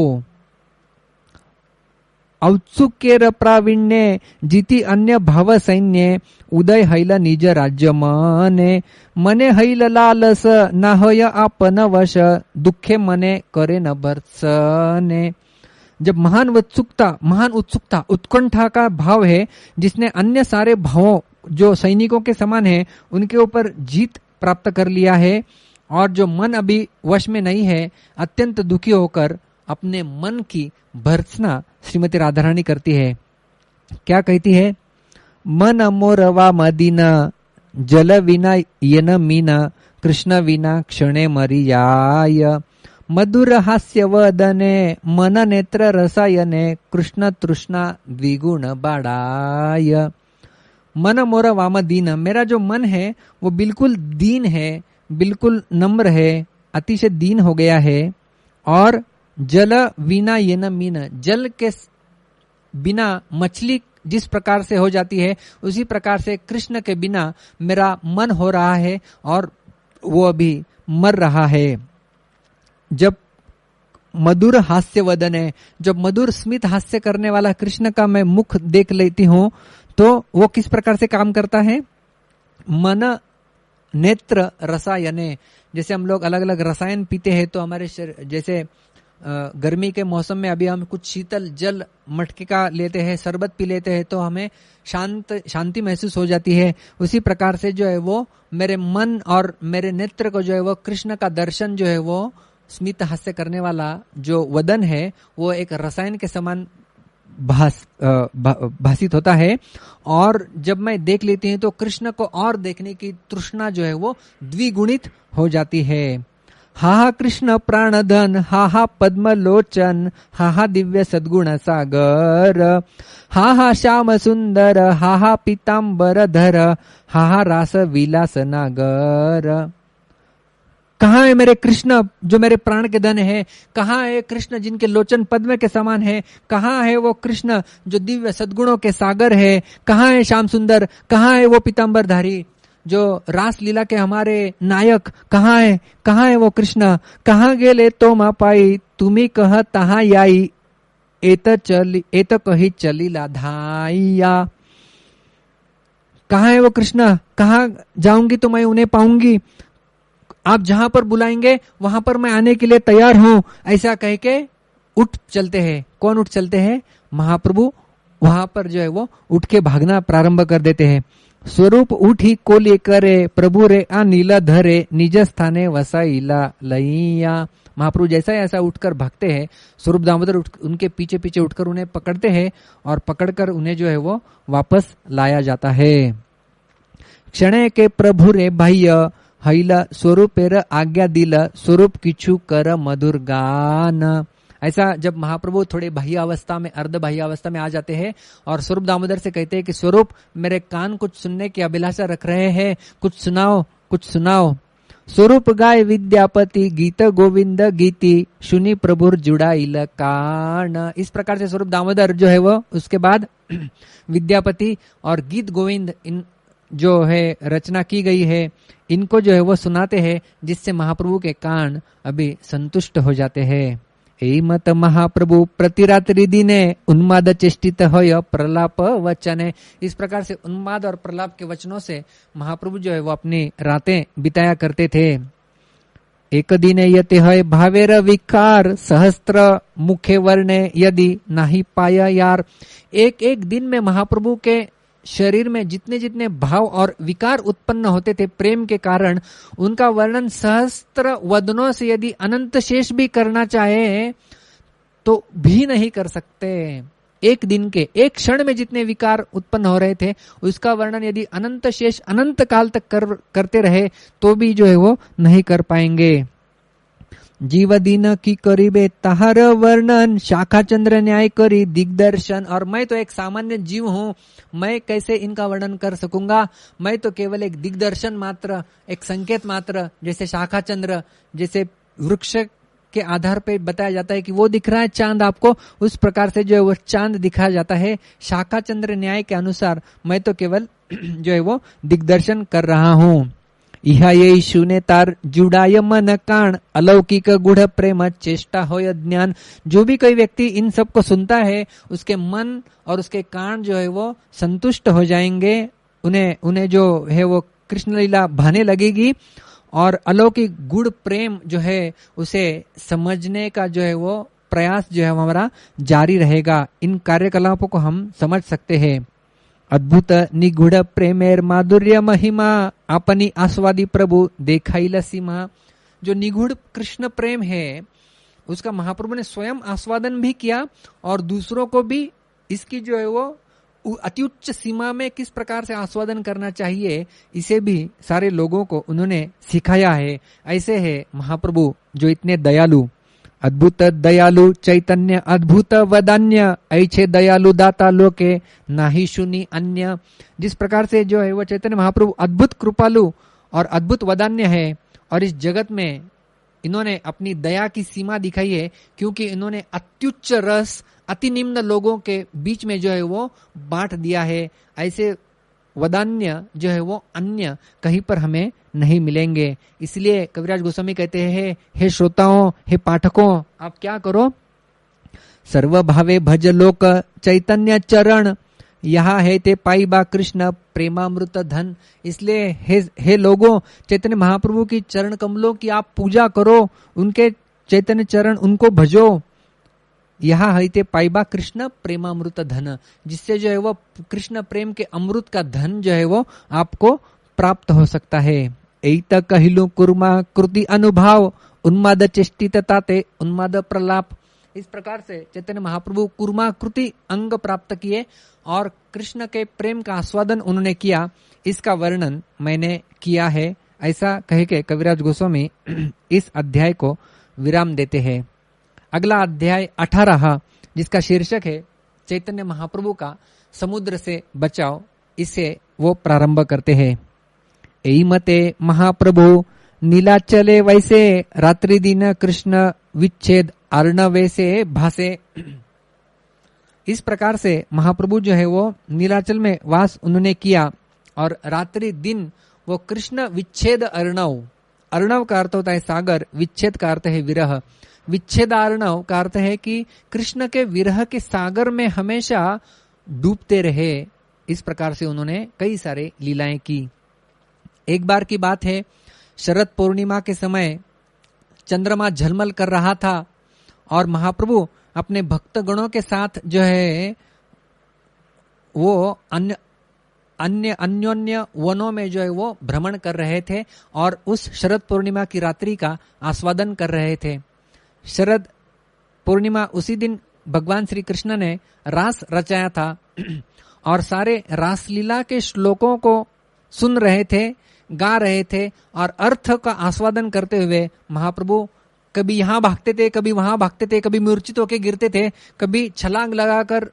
[SPEAKER 1] औत्सुक्येर प्रावीण्य जीति अन्य भाव सैन्य, उदय हैल निज राज्य मने, मने हैल लालस ना होय आपन वश, दुखे मने करे न भर्त्सने। जब महान उत्सुकता उत्कंठा का भाव है, जिसने अन्य सारे भावों जो सैनिकों के समान है उनके ऊपर जीत प्राप्त कर लिया है, और जो मन अभी वश में नहीं है, अत्यंत दुखी होकर अपने मन की भर्त्सना श्रीमती राधारानी करती है। क्या कहती है? मन मोरवा मदीना, जल विना येन मीना, कृष्ण विना क्षणे मरियाय, मधुर हास्य वदने, मन नेत्र रसायने, कृष्ण तृष्णा द्विगुण बाड़ाय। मन मोर वाम दीन, मेरा जो मन है वो बिल्कुल दीन है, बिल्कुल नम्र है, अतिशय दीन हो गया है। और जल विना येन मीन, जल के बिना मछली जिस प्रकार से हो जाती है, उसी प्रकार से कृष्ण के बिना मेरा मन हो रहा है और वो अभी मर रहा है। जब मधुर हास्य वदन है, जब मधुर स्मित हास्य करने वाला कृष्ण का मैं मुख देख लेती हूं, तो वो किस प्रकार से काम करता है? मन नेत्र रसायने, जैसे हम लोग अलग अलग रसायन पीते हैं तो हमारे शरीर, जैसे गर्मी के मौसम में अभी हम कुछ शीतल जल मटके का लेते हैं, शरबत पी लेते हैं तो हमें शांति महसूस हो जाती है। उसी प्रकार से जो है वो मेरे मन और मेरे नेत्र को जो है वो कृष्ण का दर्शन जो है वो स्मित हास्य करने वाला जो वदन है वो एक रसायन के समान भासित होता है। और जब मैं देख लेती हूँ तो कृष्ण को और देखने की तृष्णा जो है वो द्विगुणित हो जाती है। हा हा कृष्ण प्राणधन, हा हा पद्म लोचन, हा हा दिव्य सद्गुण सागर, हा हा श्याम सुंदर, हा हा पीतांबर धर, हा हा रास विलास नागर। कहाँ है मेरे कृष्ण जो मेरे प्राण के धन है? कहाँ है कृष्ण जिनके लोचन पद्म के समान है? कहाँ है वो कृष्ण जो दिव्य सद्गुणों के सागर है? कहाँ है श्याम सुंदर? कहाँ है वो पीतांबरधारी जो रास लीला के हमारे नायक? कहाँ है? कहाँ है वो कृष्ण? कहाँ गेले तो मा पाई, तुम्ही कह तहाँ याई, एत कही चली लाधाइया। कहाँ है वो कृष्ण? कहाँ जाऊंगी तो मैं उन्हें पाऊंगी, आप जहां पर बुलाएंगे वहां पर मैं आने के लिए तैयार हूं। ऐसा कह के उठ चलते हैं। कौन उठ चलते हैं? महाप्रभु वहां पर जो है वो उठ के भागना प्रारंभ कर देते हैं। स्वरूप उठी कोली करे, प्रभु रे आ नीला धरे, निज स्थाने वसाइला लैया। महाप्रभु जैसा ऐसा उठकर भागते हैं, स्वरूप दामोदर उनके पीछे पीछे उठकर उन्हें पकड़ते हैं और पकड़कर उन्हें जो है वो वापस लाया जाता है। क्षणे के प्रभु रे बाह्य, हैला स्वरूपेर आज्ञा दिल, स्वरूप किछु कर मधुर गान। ऐसा जब महाप्रभु थोड़े बाह्य अवस्था में, अर्ध बाह्य अवस्था में आ जाते हैं और स्वरूप दामोदर से कहते हैं कि स्वरूप मेरे कान कुछ सुनने की अभिलाषा रख रहे हैं, कुछ सुनाओ कुछ सुनाओ। स्वरूप गाय विद्यापति, गीत गोविंद गीति, सुनी प्रभुर जुड़ाइल कान। इस प्रकार से स्वरूप दामोदर जो है वो उसके बाद विद्यापति और गीत गोविंद इन जो है रचना की गई है, इनको जो है वो सुनाते हैं, जिससे महाप्रभु के कान अभी संतुष्ट हो जाते हैं। एई मत महाप्रभु प्रतिरात्रि दिने, उन्माद चेष्टित होय प्रलाप वचने। इस प्रकार से उन्माद और प्रलाप के वचनों से महाप्रभु जो है वो अपनी रातें बिताया करते थे। एक दिन यते है भावेर विकार, सहस्त्र मुखे वर्णे यदि नाही पाया यार। एक एक दिन में महाप्रभु के शरीर में जितने जितने भाव और विकार उत्पन्न होते थे प्रेम के कारण, उनका वर्णन सहस्त्र वदनों से यदि अनंत शेष भी करना चाहे तो भी नहीं कर सकते। एक दिन के एक क्षण में जितने विकार उत्पन्न हो रहे थे उसका वर्णन यदि अनंत शेष अनंत काल तक करते रहे तो भी जो है वो नहीं कर पाएंगे। जीव दीन की करीबे ताहर वर्णन, शाखा चंद्र न्याय करी दिग्दर्शन। और मैं तो एक सामान्य जीव हूं, मैं कैसे इनका वर्णन कर सकूंगा? मैं तो केवल एक दिग्दर्शन मात्र, एक संकेत मात्र, जैसे शाखा चंद्र, जैसे वृक्ष के आधार पे बताया जाता है कि वो दिख रहा है चांद आपको, उस प्रकार से जो है वो चांद दिखाया जाता है। शाखा चंद्र न्याय के अनुसार मैं तो केवल जो है वो दिग्दर्शन कर रहा हूं। इहा ये शून्य तार जुड़ाय मन कान, अलौकिक गुढ़ प्रेम चेष्टा हो ज्ञान। जो भी कोई व्यक्ति इन सब को सुनता है उसके मन और उसके कान जो है वो संतुष्ट हो जाएंगे, उन्हें जो है वो कृष्ण लीला भाने लगेगी और अलौकिक गुड़ प्रेम जो है उसे समझने का जो है वो प्रयास जो है हमारा जारी रहेगा। इन कार्यकलापों को हम समझ सकते हैं। अद्भुत निगूढ़ प्रेमेर माधुर्य महिमा, अपनी आस्वादी प्रभु देखाइल सीमा। जो निगूढ़ कृष्ण प्रेम है उसका महाप्रभु ने स्वयं आस्वादन भी किया और दूसरों को भी इसकी जो है वो अति उच्च सीमा में किस प्रकार से आस्वादन करना चाहिए इसे भी सारे लोगों को उन्होंने सिखाया है। ऐसे है महाप्रभु जो इतने दयालु, अद्भुत दयालु चैतन्य अद्भुत वदान्य, ऐछे दयालु दाता लोके नाही शुनि अन्य। जिस प्रकार से जो है वो चैतन्य महाप्रभु अद्भुत कृपालु और अद्भुत वदान्य है और इस जगत में इन्होंने अपनी दया की सीमा दिखाई है, क्योंकि इन्होंने अत्युच्च रस अति निम्न लोगों के बीच में जो है वो बांट दिया है। ऐसे वदान्य जो है वो अन्य कहीं पर हमें नहीं मिलेंगे। इसलिए कविराज गोस्वामी कहते हैं, हे श्रोताओं, हे पाठकों, आप क्या करो? सर्व भावे भज लोक चैतन्य चरण, यहाँ है ते पाईबा कृष्ण प्रेमामृत धन। इसलिए हे लोगों, चैतन्य महाप्रभु की चरण कमलों की आप पूजा करो, उनके चैतन्य चरण उनको भजो। यहाँ है ते पाईबा कृष्ण प्रेमामृत धन, जिससे जो है वो कृष्ण प्रेम के अमृत का धन जो है वो आपको प्राप्त हो सकता है। एत कहिलु कुर्मा कृति अनुभाव, उन्माद चेष्टितता ते उन्माद प्रलाप। इस प्रकार से चैतन्य महाप्रभु कुर्मा कृति अंग प्राप्त किए और कृष्ण के प्रेम का आस्वादन उन्होंने किया। इसका वर्णन मैंने किया है। ऐसा कह के कविराज गोस्वामी इस अध्याय को विराम देते हैं। अगला अध्याय 18 जिसका शीर्षक है चैतन्य महाप्रभु का समुद्र से बचाव, इसे वो प्रारंभ करते हैं। एई मते महाप्रभु नीलाचले वैसे, रात्रि दिन कृष्ण विच्छेद अर्णवे से भासे। इस प्रकार से महाप्रभु जो है वो नीलाचल में वास उन्होंने किया और रात्रि दिन वो कृष्ण विच्छेद अर्णव, अर्णव का अर्थ होता है सागर, विच्छेद का अर्थ है विरह। विच्छेदार्णव का अर्थ है कि कृष्ण के विरह के सागर में हमेशा डूबते रहे। इस प्रकार से उन्होंने कई सारे लीलाएं की। एक बार की बात है, शरद पूर्णिमा के समय चंद्रमा झलमल कर रहा था और महाप्रभु अपने भक्तगणों के साथ जो है वो अन्योन्य वनों में जो है वो भ्रमण कर रहे थे और उस शरद पूर्णिमा की रात्रि का आस्वादन कर रहे थे। शरद पूर्णिमा उसी दिन भगवान श्री कृष्ण ने रास रचाया था और सारे रासलीला के श्लोकों को सुन रहे थे, गा रहे थे और अर्थ का आस्वादन करते हुए महाप्रभु कभी यहाँ भागते थे, कभी वहां भागते थे, कभी मूर्छित होकर गिरते थे, कभी छलांग लगाकर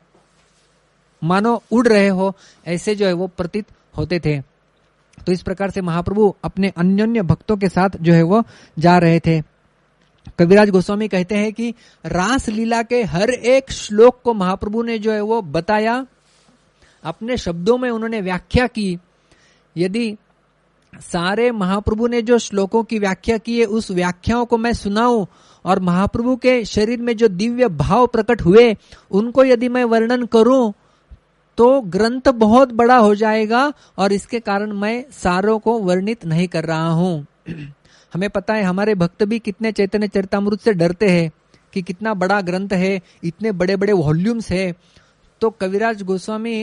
[SPEAKER 1] मानो उड़ रहे हो, ऐसे जो है वो प्रतीत होते थे। तो इस प्रकार से महाप्रभु अपने अन्योन्य भक्तों के साथ जो है वो जा रहे थे। कविराज गोस्वामी कहते हैं कि रास लीला के हर एक श्लोक को महाप्रभु ने जो है वो बताया, अपने शब्दों में उन्होंने व्याख्या की। यदि सारे महाप्रभु ने जो श्लोकों की व्याख्या की है उस व्याख्याओं को मैं सुनाऊं और महाप्रभु के शरीर में जो दिव्य भाव प्रकट हुए उनको यदि मैं वर्णन करूं तो ग्रंथ बहुत बड़ा हो जाएगा और इसके कारण मैं सारों को वर्णित नहीं कर रहा हूं। हमें पता है हमारे भक्त भी कितने चैतन्य चरितामृत से डरते हैं कि कितना बड़ा ग्रंथ है, इतने बड़े बड़े वॉल्यूम्स है। तो कविराज गोस्वामी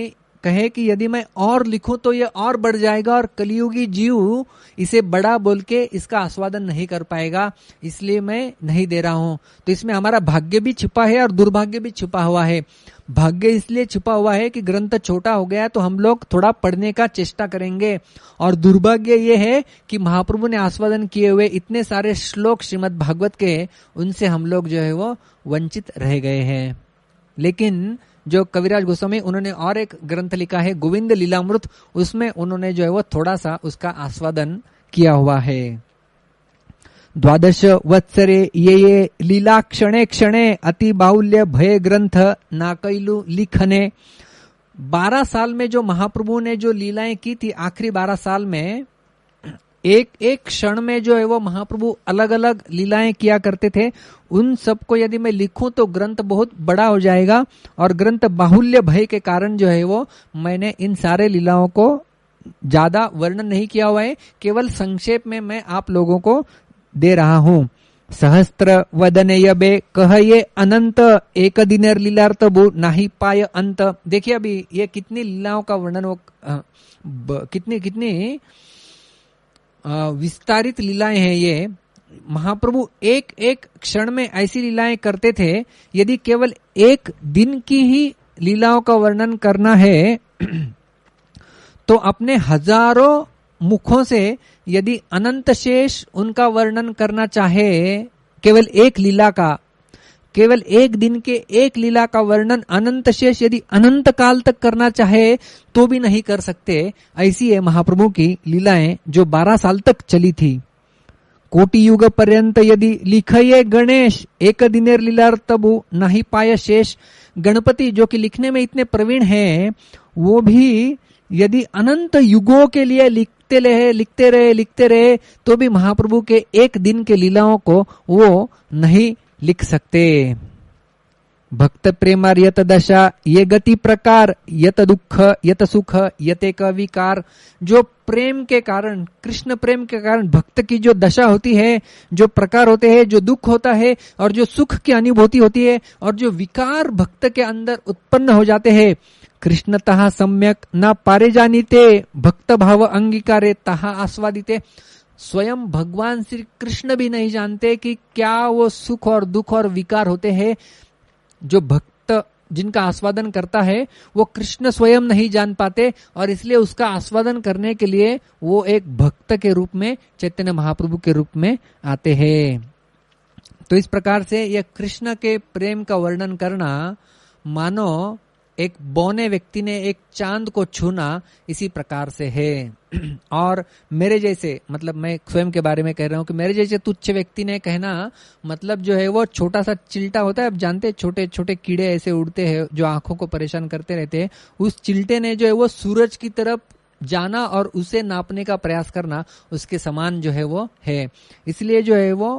[SPEAKER 1] कहे कि यदि मैं और लिखूं तो ये और बढ़ जाएगा और कलियुगी जीव इसे बड़ा बोल के इसका आस्वादन नहीं कर पाएगा, इसलिए मैं नहीं दे रहा हूं। तो इसमें हमारा भाग्य भी छिपा है और दुर्भाग्य भी छिपा हुआ है। भाग्य इसलिए छिपा हुआ है कि ग्रंथ छोटा हो गया तो हम लोग थोड़ा पढ़ने का चेष्टा करेंगे, और दुर्भाग्य ये है कि महाप्रभु ने आस्वादन किए हुए इतने सारे श्लोक श्रीमद् भागवत के, उनसे हम लोग जो है वो वंचित रह गए हैं। लेकिन जो कविराज गोस्वामी उन्होंने और एक ग्रंथ लिखा है गोविंद लीलामृत, उसमें उन्होंने जो है वो थोड़ा सा उसका आस्वादन किया हुआ है। द्वादश वत्सरे ये लीला क्षणे क्षणे अति बाहुल्य भय ग्रंथ नाकैलु लिखने। 12 साल में जो महाप्रभु ने जो लीलाएं की थी, आखिरी 12 साल में एक एक क्षण में जो है वो महाप्रभु अलग अलग लीलाएं किया करते थे। उन सबको यदि मैं लिखूं तो ग्रंथ बहुत बड़ा हो जाएगा, और ग्रंथ बाहुल्य भय के कारण जो है वो मैंने इन सारे लीलाओं को ज्यादा वर्णन नहीं किया हुआ है, केवल संक्षेप में मैं आप लोगों को दे रहा हूं। सहस्त्र वदने यबे कहये अनंत एक दिनेर लीलार्थ बो नाही पाय अंत। देखिए अभी ये कितनी लीलाओं का वर्णन वो कितनी विस्तारित लीलाएं हैं। ये महाप्रभु एक एक क्षण में ऐसी लीलाएं करते थे। यदि केवल एक दिन की ही लीलाओं का वर्णन करना है तो अपने हजारों मुखों से यदि अनंत शेष उनका वर्णन करना चाहे, केवल एक लीला का, केवल एक दिन के एक लीला का वर्णन अनंत शेष यदि अनंत काल तक करना चाहे तो भी नहीं कर सकते। ऐसी है महाप्रभु की लीलाएं जो 12 साल तक चली थी। कोटि युग पर्यंत यदि लिखये गणेश एक दिनेर लीलार्तबु नहीं पाय शेष। गणपति जो कि लिखने में इतने प्रवीण हैं, वो भी यदि अनंत युगों के लिए लिखते रहे तो भी महाप्रभु के एक दिन के लीलाओं को वो नहीं लिख सकते। भक्त प्रेमार यत दशा ये गति प्रकार यत दुख यत सुख यतेक विकार। जो प्रेम के कारण, कृष्ण प्रेम के कारण भक्त की जो दशा होती है, जो प्रकार होते हैं, जो दुख होता है और जो सुख की अनुभूति होती है, और जो विकार भक्त के अंदर उत्पन्न हो जाते हैं, कृष्ण तहा सम्यक न पारे जानीते भक्त भाव अंगीकारे तहा आस्वादिते। स्वयं भगवान श्री कृष्ण भी नहीं जानते कि क्या वो सुख और दुख और विकार होते हैं। जो भक्त जिनका आस्वादन करता है वो कृष्ण स्वयं नहीं जान पाते, और इसलिए उसका आस्वादन करने के लिए वो एक भक्त के रूप में, चैतन्य महाप्रभु के रूप में आते हैं। तो इस प्रकार से यह कृष्ण के प्रेम का वर्णन करना मानो एक बौने व्यक्ति ने एक चांद को छूना, इसी प्रकार से है। और मेरे जैसे, मतलब मैं स्वयं के बारे में कह रहा हूं कि मेरे जैसे तुच्छ व्यक्ति ने कहना मतलब जो है वो छोटा सा चिल्टा होता है, अब जानते हैं छोटे छोटे कीड़े ऐसे उड़ते हैं जो आंखों को परेशान करते रहते हैं, उस चिल्टे ने जो है वो सूरज की तरफ जाना और उसे नापने का प्रयास करना, उसके समान जो है वो है। इसलिए जो है वो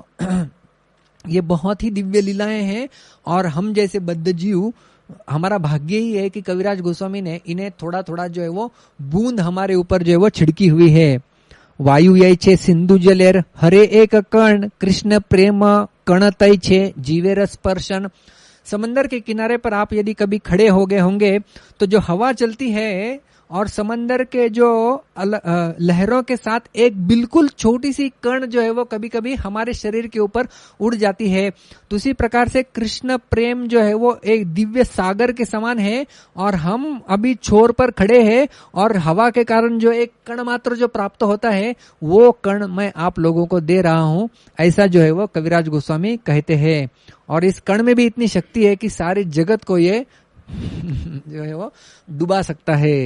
[SPEAKER 1] ये बहुत ही दिव्य लीलाएं हैं, और हम जैसे बद्ध जीव, हमारा भाग्य ही है कि कविराज गोस्वामी ने इन्हें थोड़ा थोड़ा जो है वो बूंद हमारे ऊपर जो है वो छिड़की हुई है। वायु यही छे सिंधु जलेर हरे एक कर्ण कृष्ण प्रेम कण तय छे जीवेर स्पर्शन। समंदर के किनारे पर आप यदि कभी खड़े हो गए होंगे तो जो हवा चलती है और समंदर के जो लहरों के साथ एक बिल्कुल छोटी सी कण जो है वो कभी कभी हमारे शरीर के ऊपर उड़ जाती है। तो उसी प्रकार से कृष्ण प्रेम जो है वो एक दिव्य सागर के समान है, और हम अभी छोर पर खड़े हैं और हवा के कारण जो एक कण मात्र जो प्राप्त होता है वो कण मैं आप लोगों को दे रहा हूं, ऐसा जो है वो कविराज गोस्वामी कहते हैं। और इस कण में भी इतनी शक्ति है कि सारे जगत को ये जो है वो डुबा सकता है।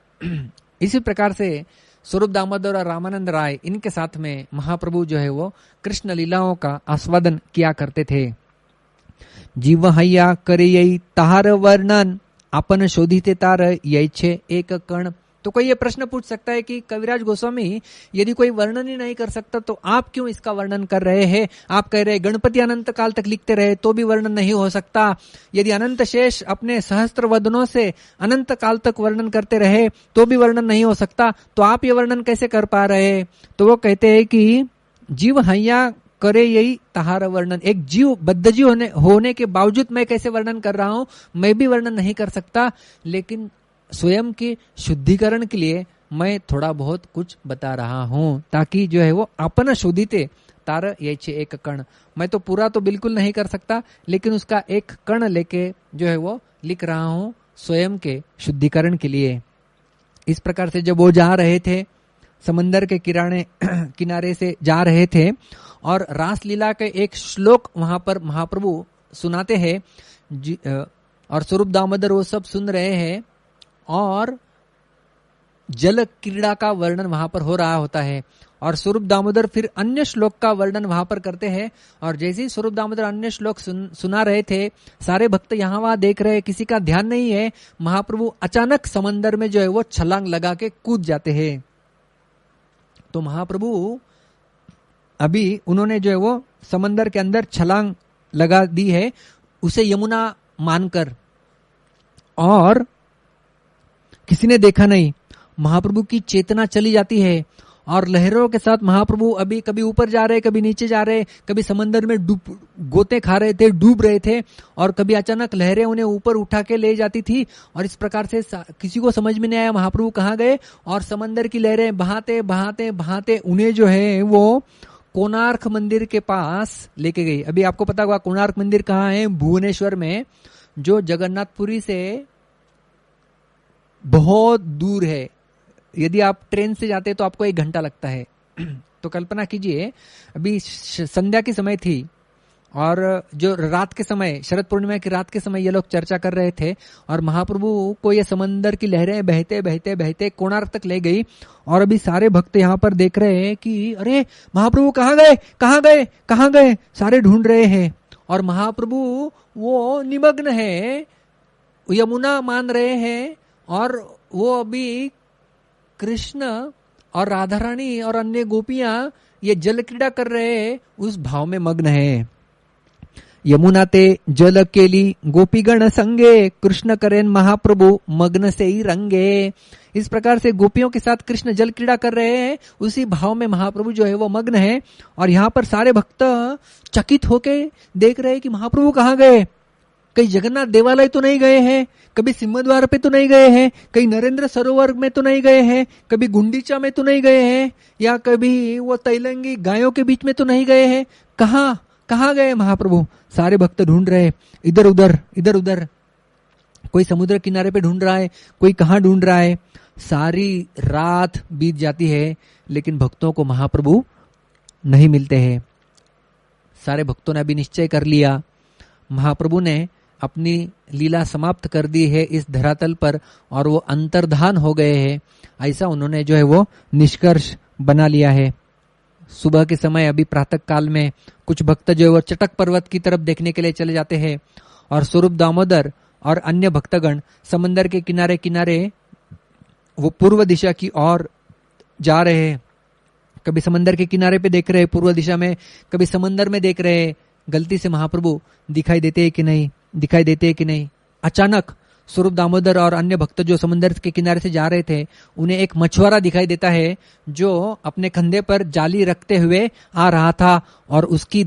[SPEAKER 1] इसी प्रकार से स्वरूप दामोदर और रामानंद राय, इनके साथ में महाप्रभु जो है वो कृष्ण लीलाओं का आस्वादन किया करते थे। जीव हैया करे यही तार वर्णन आपन शोधिते तार यही छे एक कण। तो कोई ये प्रश्न पूछ सकता है कि कविराज गोस्वामी यदि कोई वर्णन ही नहीं कर सकता तो आप क्यों इसका वर्णन कर रहे हैं? आप कह रहे हैं गणपति अनंत काल तक लिखते रहे तो भी वर्णन नहीं हो सकता, यदि अनंत शेष अपने सहस्त्र वदनों से अनंत काल तक वर्णन करते रहे तो भी वर्णन नहीं हो सकता, तो आप ये वर्णन कैसे कर पा रहे हैं? तो वो कहते हैं कि जीव हैया करे यही तहार वर्णन। एक जीव, बद्ध जीव होने के बावजूद मैं कैसे वर्णन कर रहा हूं? मैं भी वर्णन नहीं कर सकता, लेकिन स्वयं के शुद्धिकरण के लिए मैं थोड़ा बहुत कुछ बता रहा हूं, ताकि जो है वो अपन शोधिते तार याचे एक कण, मैं तो पूरा तो बिल्कुल नहीं कर सकता, लेकिन उसका एक कण लेके जो है वो लिख रहा हूं स्वयं के शुद्धिकरण के लिए। इस प्रकार से जब वो जा रहे थे, समंदर के किनारे से जा रहे थे, और रासलीला के एक श्लोक वहां पर महाप्रभु सुनाते हैं, और स्वरूप दामोदर वो सब सुन रहे हैं, और जल क्रीड़ा का वर्णन वहां पर हो रहा होता है, और स्वरूप दामोदर फिर अन्य श्लोक का वर्णन वहां पर करते हैं। और जैसे ही स्वरूप दामोदर अन्य श्लोक सुना रहे थे, सारे भक्त यहाँ वहां देख रहे हैं, किसी का ध्यान नहीं है, महाप्रभु अचानक समंदर में जो है वो छलांग लगा के कूद जाते हैं। तो महाप्रभु अभी उन्होंने जो है वो समंदर के अंदर छलांग लगा दी है, उसे यमुना मानकर, और किसी ने देखा नहीं। महाप्रभु की चेतना चली जाती है, और लहरों के साथ महाप्रभु अभी कभी ऊपर जा रहे, कभी नीचे जा रहे, कभी समंदर में गोते खा रहे थे, डूब रहे थे, और कभी अचानक लहरें उन्हें ऊपर उठा के ले जाती थी, और इस प्रकार से किसी को समझ में नहीं आया महाप्रभु कहाँ गए। और समंदर की लहरें बहाते बहाते बहाते उन्हें जो है वो कोणार्क मंदिर के पास लेके गई। अभी आपको पता होगा कोणार्क मंदिर कहाँ है, भुवनेश्वर में, जो जगन्नाथपुरी से बहुत दूर है। यदि आप ट्रेन से जाते तो आपको 1 घंटा लगता है। तो कल्पना कीजिए, अभी संध्या की समय थी, और जो रात के समय, शरद पूर्णिमा की रात के समय ये लोग चर्चा कर रहे थे, और महाप्रभु को ये समंदर की लहरें बहते बहते बहते कोणार्क तक ले गई। और अभी सारे भक्त यहाँ पर देख रहे हैं कि अरे महाप्रभु कहाँ गए, कहाँ गए, कहाँ गए, सारे ढूंढ रहे हैं। और महाप्रभु वो निमग्न है, यमुना मान रहे हैं, और वो अभी कृष्ण और राधा रानी और अन्य गोपियां ये जल क्रीड़ा कर रहे हैं, उस भाव में मग्न है। यमुना ते जल केली गोपीगण संगे, कृष्ण करेन महाप्रभु मग्न से ही रंगे। इस प्रकार से गोपियों के साथ कृष्ण जल क्रीड़ा कर रहे हैं, उसी भाव में महाप्रभु जो है वो मग्न है। और यहाँ पर सारे भक्त चकित होके देख रहे हैं कि महाप्रभु कहाँ गए। कहीं जगन्नाथ देवालय तो नहीं गए हैं, कभी सिंहद्वार पे तो नहीं गए हैं, कहीं नरेंद्र सरोवर में तो नहीं गए हैं, कभी गुंडीचा में तो नहीं गए हैं, या कभी वो तैलंगी गायों के बीच में तो नहीं गए हैं। कहाँ गए महाप्रभु। सारे भक्त ढूंढ रहे, इधर उधर इधर उधर, कोई समुद्र किनारे पे ढूंढ रहा है, कोई कहाँ ढूंढ रहा है। सारी रात बीत जाती है, लेकिन भक्तों को महाप्रभु नहीं मिलते हैं। सारे भक्तों ने अभी निश्चय कर लिया, महाप्रभु ने अपनी लीला समाप्त कर दी है इस धरातल पर, और वो अंतर्धान हो गए हैं, ऐसा उन्होंने जो है वो निष्कर्ष बना लिया है। सुबह के समय अभी प्रातः काल में कुछ भक्त जो है वो चटक पर्वत की तरफ देखने के लिए चले जाते हैं, और स्वरूप दामोदर और अन्य भक्तगण समंदर के किनारे किनारे वो पूर्व दिशा की ओर जा रहे हैं। कभी समंदर के किनारे पे देख रहे पूर्व दिशा में, कभी समंदर में देख रहे, गलती से महाप्रभु दिखाई देते हैं कि नहीं, दिखाई देते हैं कि नहीं। अचानक स्वरूप दामोदर और अन्य भक्त जो समंदर के किनारे से जा रहे थे, उन्हें एक मछुआरा दिखाई देता है, जो अपने कंधे पर जाली रखते हुए आ रहा था, और उसकी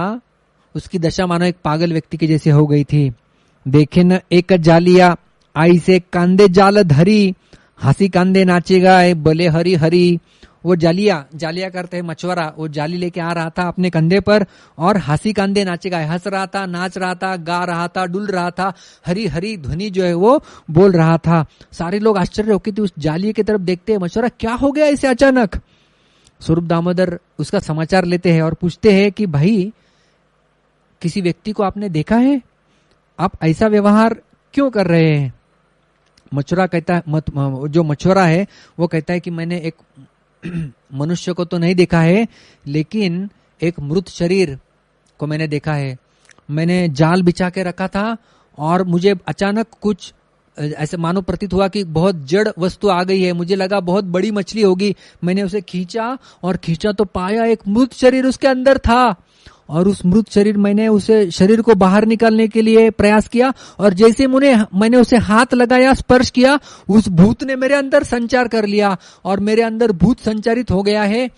[SPEAKER 1] दशा मानो एक पागल व्यक्ति के जैसे हो गई थी। देखे न एक जालिया आई से कांदे जाल धरी, हंसी कांदे नाचेगा बोले हरी हरी। वो जालिया करते हैं मछुआरा, वो जाली लेके आ रहा था अपने कंधे पर, और हंसी कांदे नाचेगा, हंस रहा था, नाच रहा था, गा रहा था, डुल रहा था, हरी हरी ध्वनि जो है वो बोल रहा था। सारे लोग आश्चर्य होकर उस जाली की तरफ देखते हैं, मछुआरा क्या हो गया इसे अचानक। स्वरूप दामोदर उसका समाचार लेते हैं और पूछते हैं कि भाई किसी व्यक्ति को आपने देखा है, आप ऐसा व्यवहार क्यों कर रहे हैं। मछुआरा कहता है, जो मछुआरा है वो कहता है कि मैंने एक मनुष्य को तो नहीं देखा है, लेकिन एक मृत शरीर को मैंने देखा है। मैंने जाल बिछा के रखा था, और मुझे अचानक कुछ ऐसे मानो प्रतीत हुआ कि बहुत जड़ वस्तु आ गई है, मुझे लगा बहुत बड़ी मछली होगी। मैंने उसे खींचा तो पाया एक मृत शरीर उसके अंदर था, और उस मृत शरीर, मैंने उसे शरीर को बाहर निकालने के लिए प्रयास किया, और जैसे मैंने उसे हाथ लगाया, स्पर्श किया, उस भूत ने मेरे अंदर संचार कर लिया, और मेरे अंदर भूत संचारित हो गया है।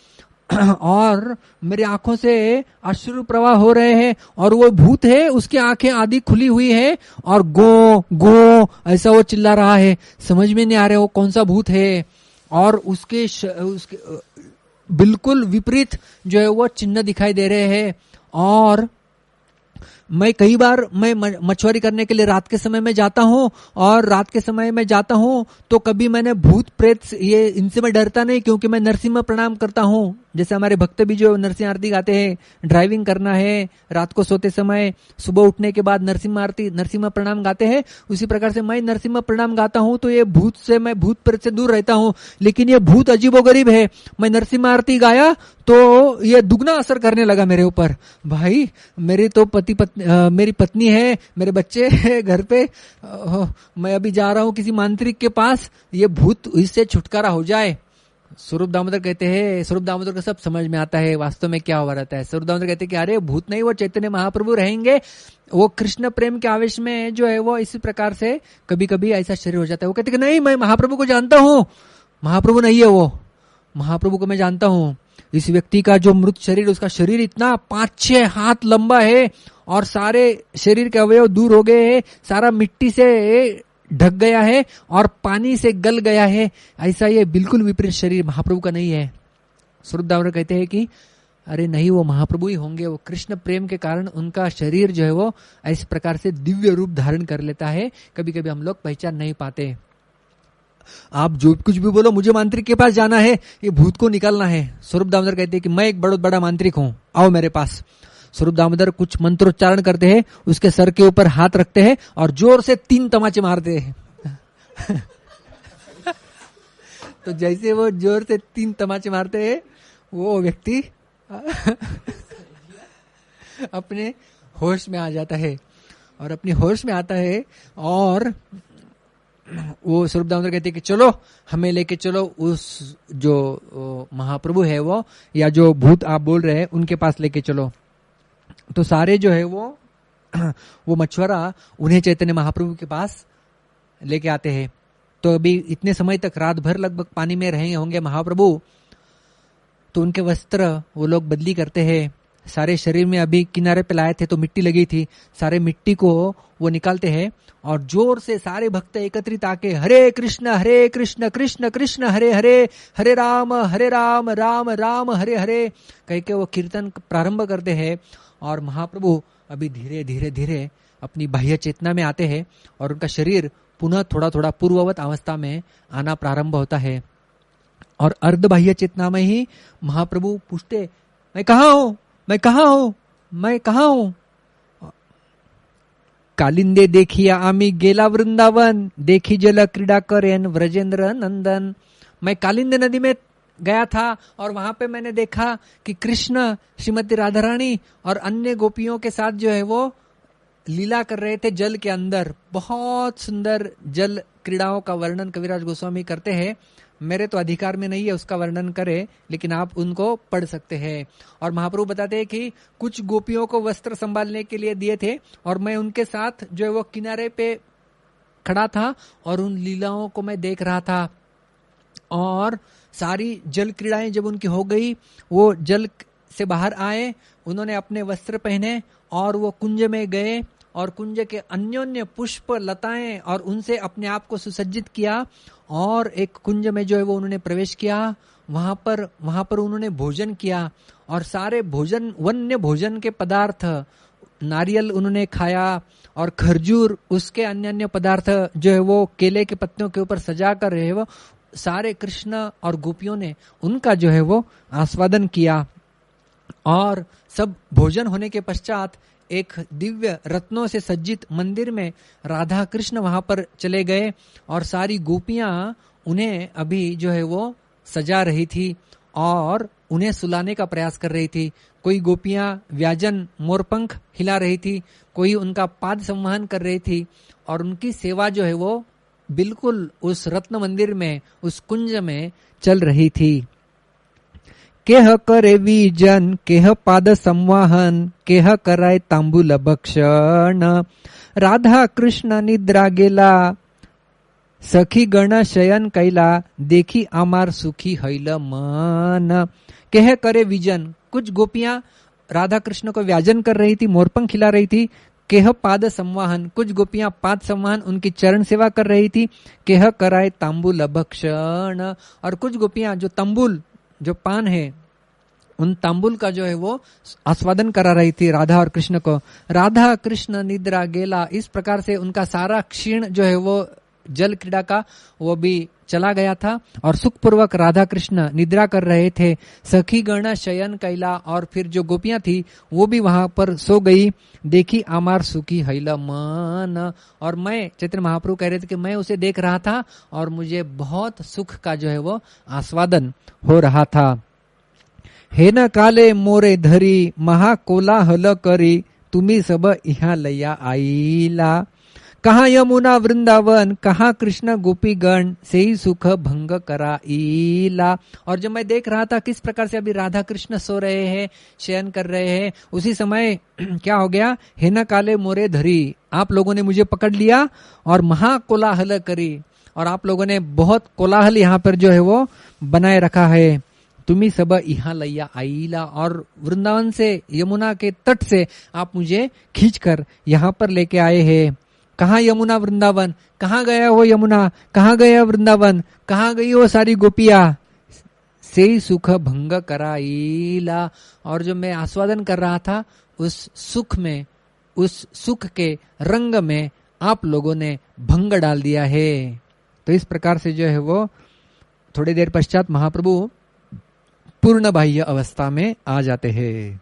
[SPEAKER 1] और मेरी आंखों से अश्रु प्रवाह हो रहे हैं, और वो भूत है उसकी आंखें आधी खुली हुई है और गो गो ऐसा वो चिल्ला रहा है। समझ में नहीं आ रहा वो कौन सा भूत है, और उसके बिल्कुल विपरीत जो है वो चिन्ह दिखाई दे रहे हैं। और मैं कई बार मैं मछुआरी करने के लिए रात के समय में जाता हूँ, और रात के समय में जाता हूँ तो कभी मैंने भूत प्रेत ये इनसे मैं डरता नहीं, क्योंकि मैं नरसिम्हा प्रणाम करता हूँ। जैसे हमारे भक्त भी जो नरसिंह आरती गाते हैं, ड्राइविंग करना है रात को सोते समय, सुबह उठने के बाद नरसिम्हा आरती नरसिम्हा प्रणाम गाते हैं, उसी प्रकार से मैं नरसिम्हा प्रणाम गाता हूँ। तो ये भूत से मैं भूत प्रेत से दूर रहता हूँ। लेकिन ये भूत अजीबोगरीब है, मैं नरसिम्हा आरती गाया तो ये दुगना असर करने लगा मेरे ऊपर। भाई मेरी तो मेरी पत्नी है, मेरे बच्चे है घर पे, मैं अभी जा रहा हूँ किसी मांत्रिक के पास, ये भूत इससे छुटकारा हो जाए। स्वरूप दामोदर कहते हैं, स्वरूप दामोदर को सब समझ में आता है वास्तव में क्या हो रहता है। स्वरूप दामोदर कहते हैं कि अरे भूत नहीं, वो चैतन्य महाप्रभु रहेंगे, वो कृष्ण प्रेम के आवेश में जो है वो इसी प्रकार से कभी कभी ऐसा शरीर हो जाता है। वो कहते हैं कि नहीं, मैं महाप्रभु को जानता हूँ, महाप्रभु नहीं है वो, महाप्रभु को मैं जानता हूँ। इस व्यक्ति का जो मृत शरीर, उसका शरीर इतना 5-6 हाथ लंबा है, और सारे शरीर के अवयव दूर हो गए हैं, सारा मिट्टी से ढक गया है और पानी से गल गया है। ऐसा ये बिल्कुल विपरीत शरीर महाप्रभु का नहीं है। स्वरूप दामोदर कहते हैं कि अरे नहीं, वो महाप्रभु ही होंगे, वो कृष्ण प्रेम के कारण उनका शरीर जो है वो इस प्रकार से दिव्य रूप धारण कर लेता है, कभी कभी हम लोग पहचान नहीं पाते। आप जो कुछ भी बोलो, मुझे मांत्रिक के पास जाना है, ये भूत को निकालना है। स्वरूप दामोदर कहते हैं कि मैं एक बहुत बड़ा मांत्रिक हूं, आओ मेरे पास। स्वरूप दामोदर कुछ मंत्रोच्चारण करते हैं, उसके सर के ऊपर हाथ रखते हैं और जोर से 3 तमाचे मारते हैं। तो जैसे वो जोर से 3 तमाचे मारते हैं, वो व्यक्ति अपने होश में आ जाता है, और अपने होश में आता है, और वो स्वरूप दामोदर कहते हैं कि चलो हमें लेके चलो उस जो महाप्रभु है वो, या जो भूत आप बोल रहे हैं उनके पास लेके चलो। तो सारे जो है वो मछुआरा उन्हें चैतन्य महाप्रभु के पास लेके आते हैं। तो अभी इतने समय तक रात भर लगभग पानी में रहे होंगे महाप्रभु, तो उनके वस्त्र वो लोग बदली करते हैं। सारे शरीर में अभी किनारे पे लाए थे तो मिट्टी लगी थी, सारे मिट्टी को वो निकालते हैं, और जोर से सारे भक्त एकत्रित आके हरे कृष्ण कृष्ण कृष्ण हरे हरे, हरे राम राम राम हरे हरे कह के वो कीर्तन प्रारंभ करते हैं। और महाप्रभु अभी धीरे धीरे धीरे अपनी बाह्य चेतना में आते हैं, और उनका शरीर पुनः थोड़ा थोड़ा पूर्ववत अवस्था में आना प्रारंभ होता है। और अर्ध बाह्य चेतना में ही महाप्रभु पूछते, मैं कहाँ हूं, मैं कहाँ हूं, मैं कहाँ हूं। कालिंदे देखिया आम्ही गेला वृंदावन, देखी जल क्रीडा करेन व्रजेंद्र नंदन। मैं कालिंदे नदी में गया था, और वहां पे मैंने देखा कि कृष्ण श्रीमती राधा रानी और अन्य गोपियों के साथ जो है वो लीला कर रहे थे जल के अंदर। बहुत सुंदर जल क्रीड़ाओं का वर्णन कविराज गोस्वामी करते हैं। मेरे तो अधिकार में नहीं है उसका वर्णन करे, लेकिन आप उनको पढ़ सकते हैं। और महाप्रभु बताते हैं कि कुछ गोपियों को वस्त्र संभालने के लिए दिए थे, और मैं उनके साथ जो है वो किनारे पे खड़ा था, और उन लीलाओं को मैं देख रहा था। और सारी जल क्रीड़ाएं जब उनकी हो गई, वो जल से बाहर आए, उन्होंने अपने वस्त्र पहने और वो कुंज में गए, और कुंज के अन्योन्य पुष्प लताएं और उनसे अपने आप को सुसज्जित किया, और एक कुंज में जो है वो उन्होंने प्रवेश किया। वहां पर उन्होंने भोजन किया, और सारे भोजन, वन्य भोजन के पदार्थ, नारियल उन्होंने खाया, और खरजूर, उसके अन्य अन्य पदार्थ जो है वो केले के पत्तियों के ऊपर सजा कर रहे वो सारे कृष्ण और गोपियों ने उनका जो है वो आस्वादन किया। और सब भोजन होने के पश्चात एक दिव्य रत्नों से सज्जित मंदिर में राधा कृष्ण वहां पर चले गए, और सारी गोपियां उन्हें अभी जो है वो सजा रही थी और उन्हें सुलाने का प्रयास कर रही थी। कोई गोपियां व्याजन मोरपंख हिला रही थी, कोई उनका पाद संवहन कर रही थी, और उनकी सेवा जो है वो बिल्कुल उस रत्न मंदिर में, उस कुंज में चल रही थी। केह करे विजन, केह पाद संवाहन, केह कराय तांबूल भक्षण, राधा कृष्ण निद्रा गेला, सखी गण शयन कैला देखी आमार सुखी हैल मन। कह करे विजन, कुछ गोपियां राधा कृष्ण को व्याजन कर रही थी, मोरपंख खिला रही थी। केह पाद संवाहन, कुछ गोपियां पाद संवाहन उनकी चरण सेवा कर रही थी। केह कराए तांबुल भक्षण, और कुछ गोपियां जो तंबुल जो पान है उन तांबुल का जो है वो आस्वादन करा रही थी राधा और कृष्ण को। राधा कृष्ण निद्रा गेला, इस प्रकार से उनका सारा क्षीण जो है वो जल क्रीड़ा का वो भी चला गया था और सुखपूर्वक राधा कृष्ण निद्रा कर रहे थे। सखी गण शयन कैला, और फिर जो गोपियां थी वो भी वहां पर सो गई। देखी आमार सुखी हैला मन, और मैं, चैतन्य महाप्रभु कह रहे थे कि मैं उसे देख रहा था और मुझे बहुत सुख का जो है वो आस्वादन हो रहा था। हे न काले मोरे धरी महाकोलाहल करी, तुम्ही सब यहाँ लैया आईला। कहाँ यमुना वृंदावन, कहाँ कृष्ण गोपी गण, से ही सुख भंग कराईला। और जब मैं देख रहा था किस प्रकार से अभी राधा कृष्ण सो रहे हैं, शयन कर रहे हैं, उसी समय क्या हो गया, हे न काले मोरे धरी, आप लोगों ने मुझे पकड़ लिया और महाकोलाहल करी, और आप लोगों ने बहुत कोलाहल यहाँ पर जो है वो बनाए रखा है। तुम्ही सब यहाँ लैया आईला, और वृंदावन से, यमुना के तट से आप मुझे खींचकर यहाँ पर लेके आए हैं। कहाँ यमुना वृंदावन, कहाँ गया वो यमुना, कहाँ गया वृंदावन, कहाँ गई वो सारी गोपियां, से ही सुख भंग कराईला। और जो मैं आस्वादन कर रहा था उस सुख में, उस सुख के रंग में आप लोगों ने भंग डाल दिया है। तो इस प्रकार से जो है वो थोड़ी देर पश्चात महाप्रभु पूर्ण बाह्य अवस्था में आ जाते हैं।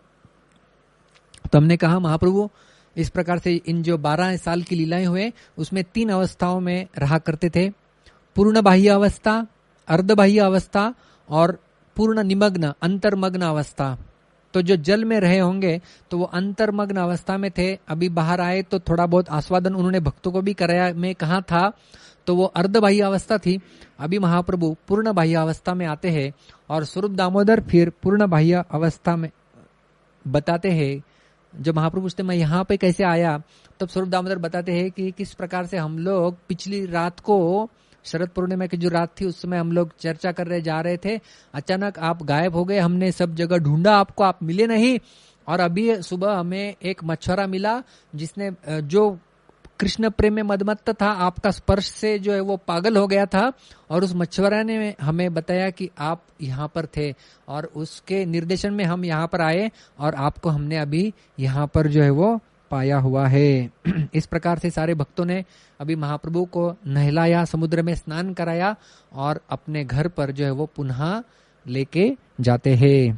[SPEAKER 1] तो हमने कहा महाप्रभु इस प्रकार से इन जो 12 साल की लीलाएं हुए उसमें 3 अवस्थाओं में रहा करते थे, पूर्ण बाह्य अवस्था, अर्ध बाह्य अवस्था और पूर्ण निमग्न अंतर्मग्न अवस्था। तो जो जल में रहे होंगे तो वो अंतर्मग्न अवस्था में थे, अभी बाहर आए तो थोड़ा बहुत आस्वादन उन्होंने भक्तों को भी कराया, में कहा था, तो वो अर्ध बाह्य अवस्था थी। अभी महाप्रभु पूर्ण बाह्य अवस्था में आते हैं और स्वरूप दामोदर फिर पूर्ण बाह्य अवस्था में बताते हैं। जब महाप्रभु पूछते मैं यहाँ पे कैसे आया, तब स्वरूप दामोदर बताते हैं कि किस प्रकार से हम लोग पिछली रात को, शरद पूर्णिमा की जो रात थी उस समय हम लोग चर्चा कर रहे जा रहे थे, अचानक आप गायब हो गए, हमने सब जगह ढूंढा आपको, आप मिले नहीं, और अभी सुबह हमें एक मछुआरा मिला जिसने, जो कृष्ण प्रेम में मदमत्त था, आपका स्पर्श से जो है वो पागल हो गया था, और उस मछुआरा ने हमें बताया कि आप यहाँ पर थे, और उसके निर्देशन में हम यहाँ पर आए और आपको हमने अभी यहाँ पर जो है वो पाया हुआ है। इस प्रकार से सारे भक्तों ने अभी महाप्रभु को नहलाया, समुद्र में स्नान कराया और अपने घर पर जो है वो पुनः लेके जाते हैं।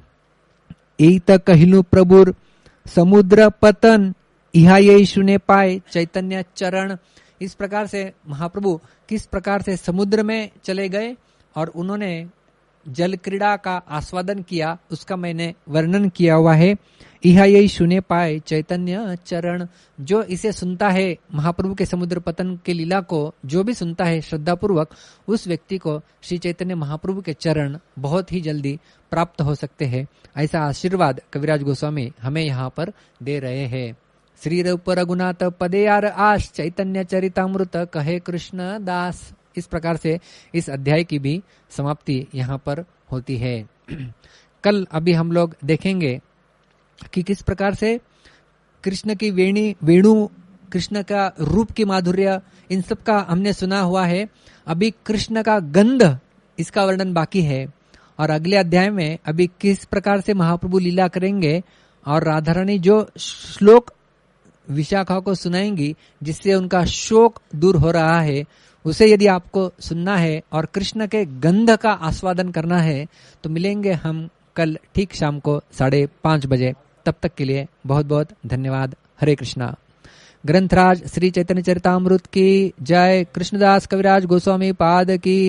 [SPEAKER 1] इत कहिलु प्रभुर समुद्र पतन, इहा यीशु ने पाए चैतन्य चरण। इस प्रकार से महाप्रभु किस प्रकार से समुद्र में चले गए और उन्होंने जल क्रीड़ा का आस्वादन किया, उसका मैंने वर्णन किया हुआ है। इहा यीशु ने पाए चैतन्य चरण, जो इसे सुनता है महाप्रभु के समुद्र पतन के लीला को, जो भी सुनता है श्रद्धा पूर्वक, उस व्यक्ति को श्री चैतन्य महाप्रभु के चरण बहुत ही जल्दी प्राप्त हो सकते हैं। ऐसा आशीर्वाद कविराज गोस्वामी हमें यहाँ पर दे रहे हैं। श्री रूप रघुनाथ पदे आर आश, चैतन्य चरितामृत कहे कृष्ण दास। इस प्रकार से इस अध्याय की भी समाप्ति यहाँ पर होती है। कल अभी हम लोग देखेंगे कि किस प्रकार से कृष्ण की वेणु, कृष्ण का रूप की माधुर्य, इन सब का हमने सुना हुआ है। अभी कृष्ण का गंध, इसका वर्णन बाकी है, और अगले अध्याय में अभी किस प्रकार से महाप्रभु लीला करेंगे और राधा रानी जो श्लोक विशाखा को सुनाएंगी जिससे उनका शोक दूर हो रहा है, उसे यदि आपको सुनना है और कृष्ण के गंध का आस्वादन करना है तो मिलेंगे हम कल ठीक शाम को 5:30 बजे। तब तक के लिए बहुत बहुत धन्यवाद। हरे कृष्णा। ग्रंथराज श्री चैतन्य चरितामृत की जय। कृष्णदास कविराज गोस्वामी पाद की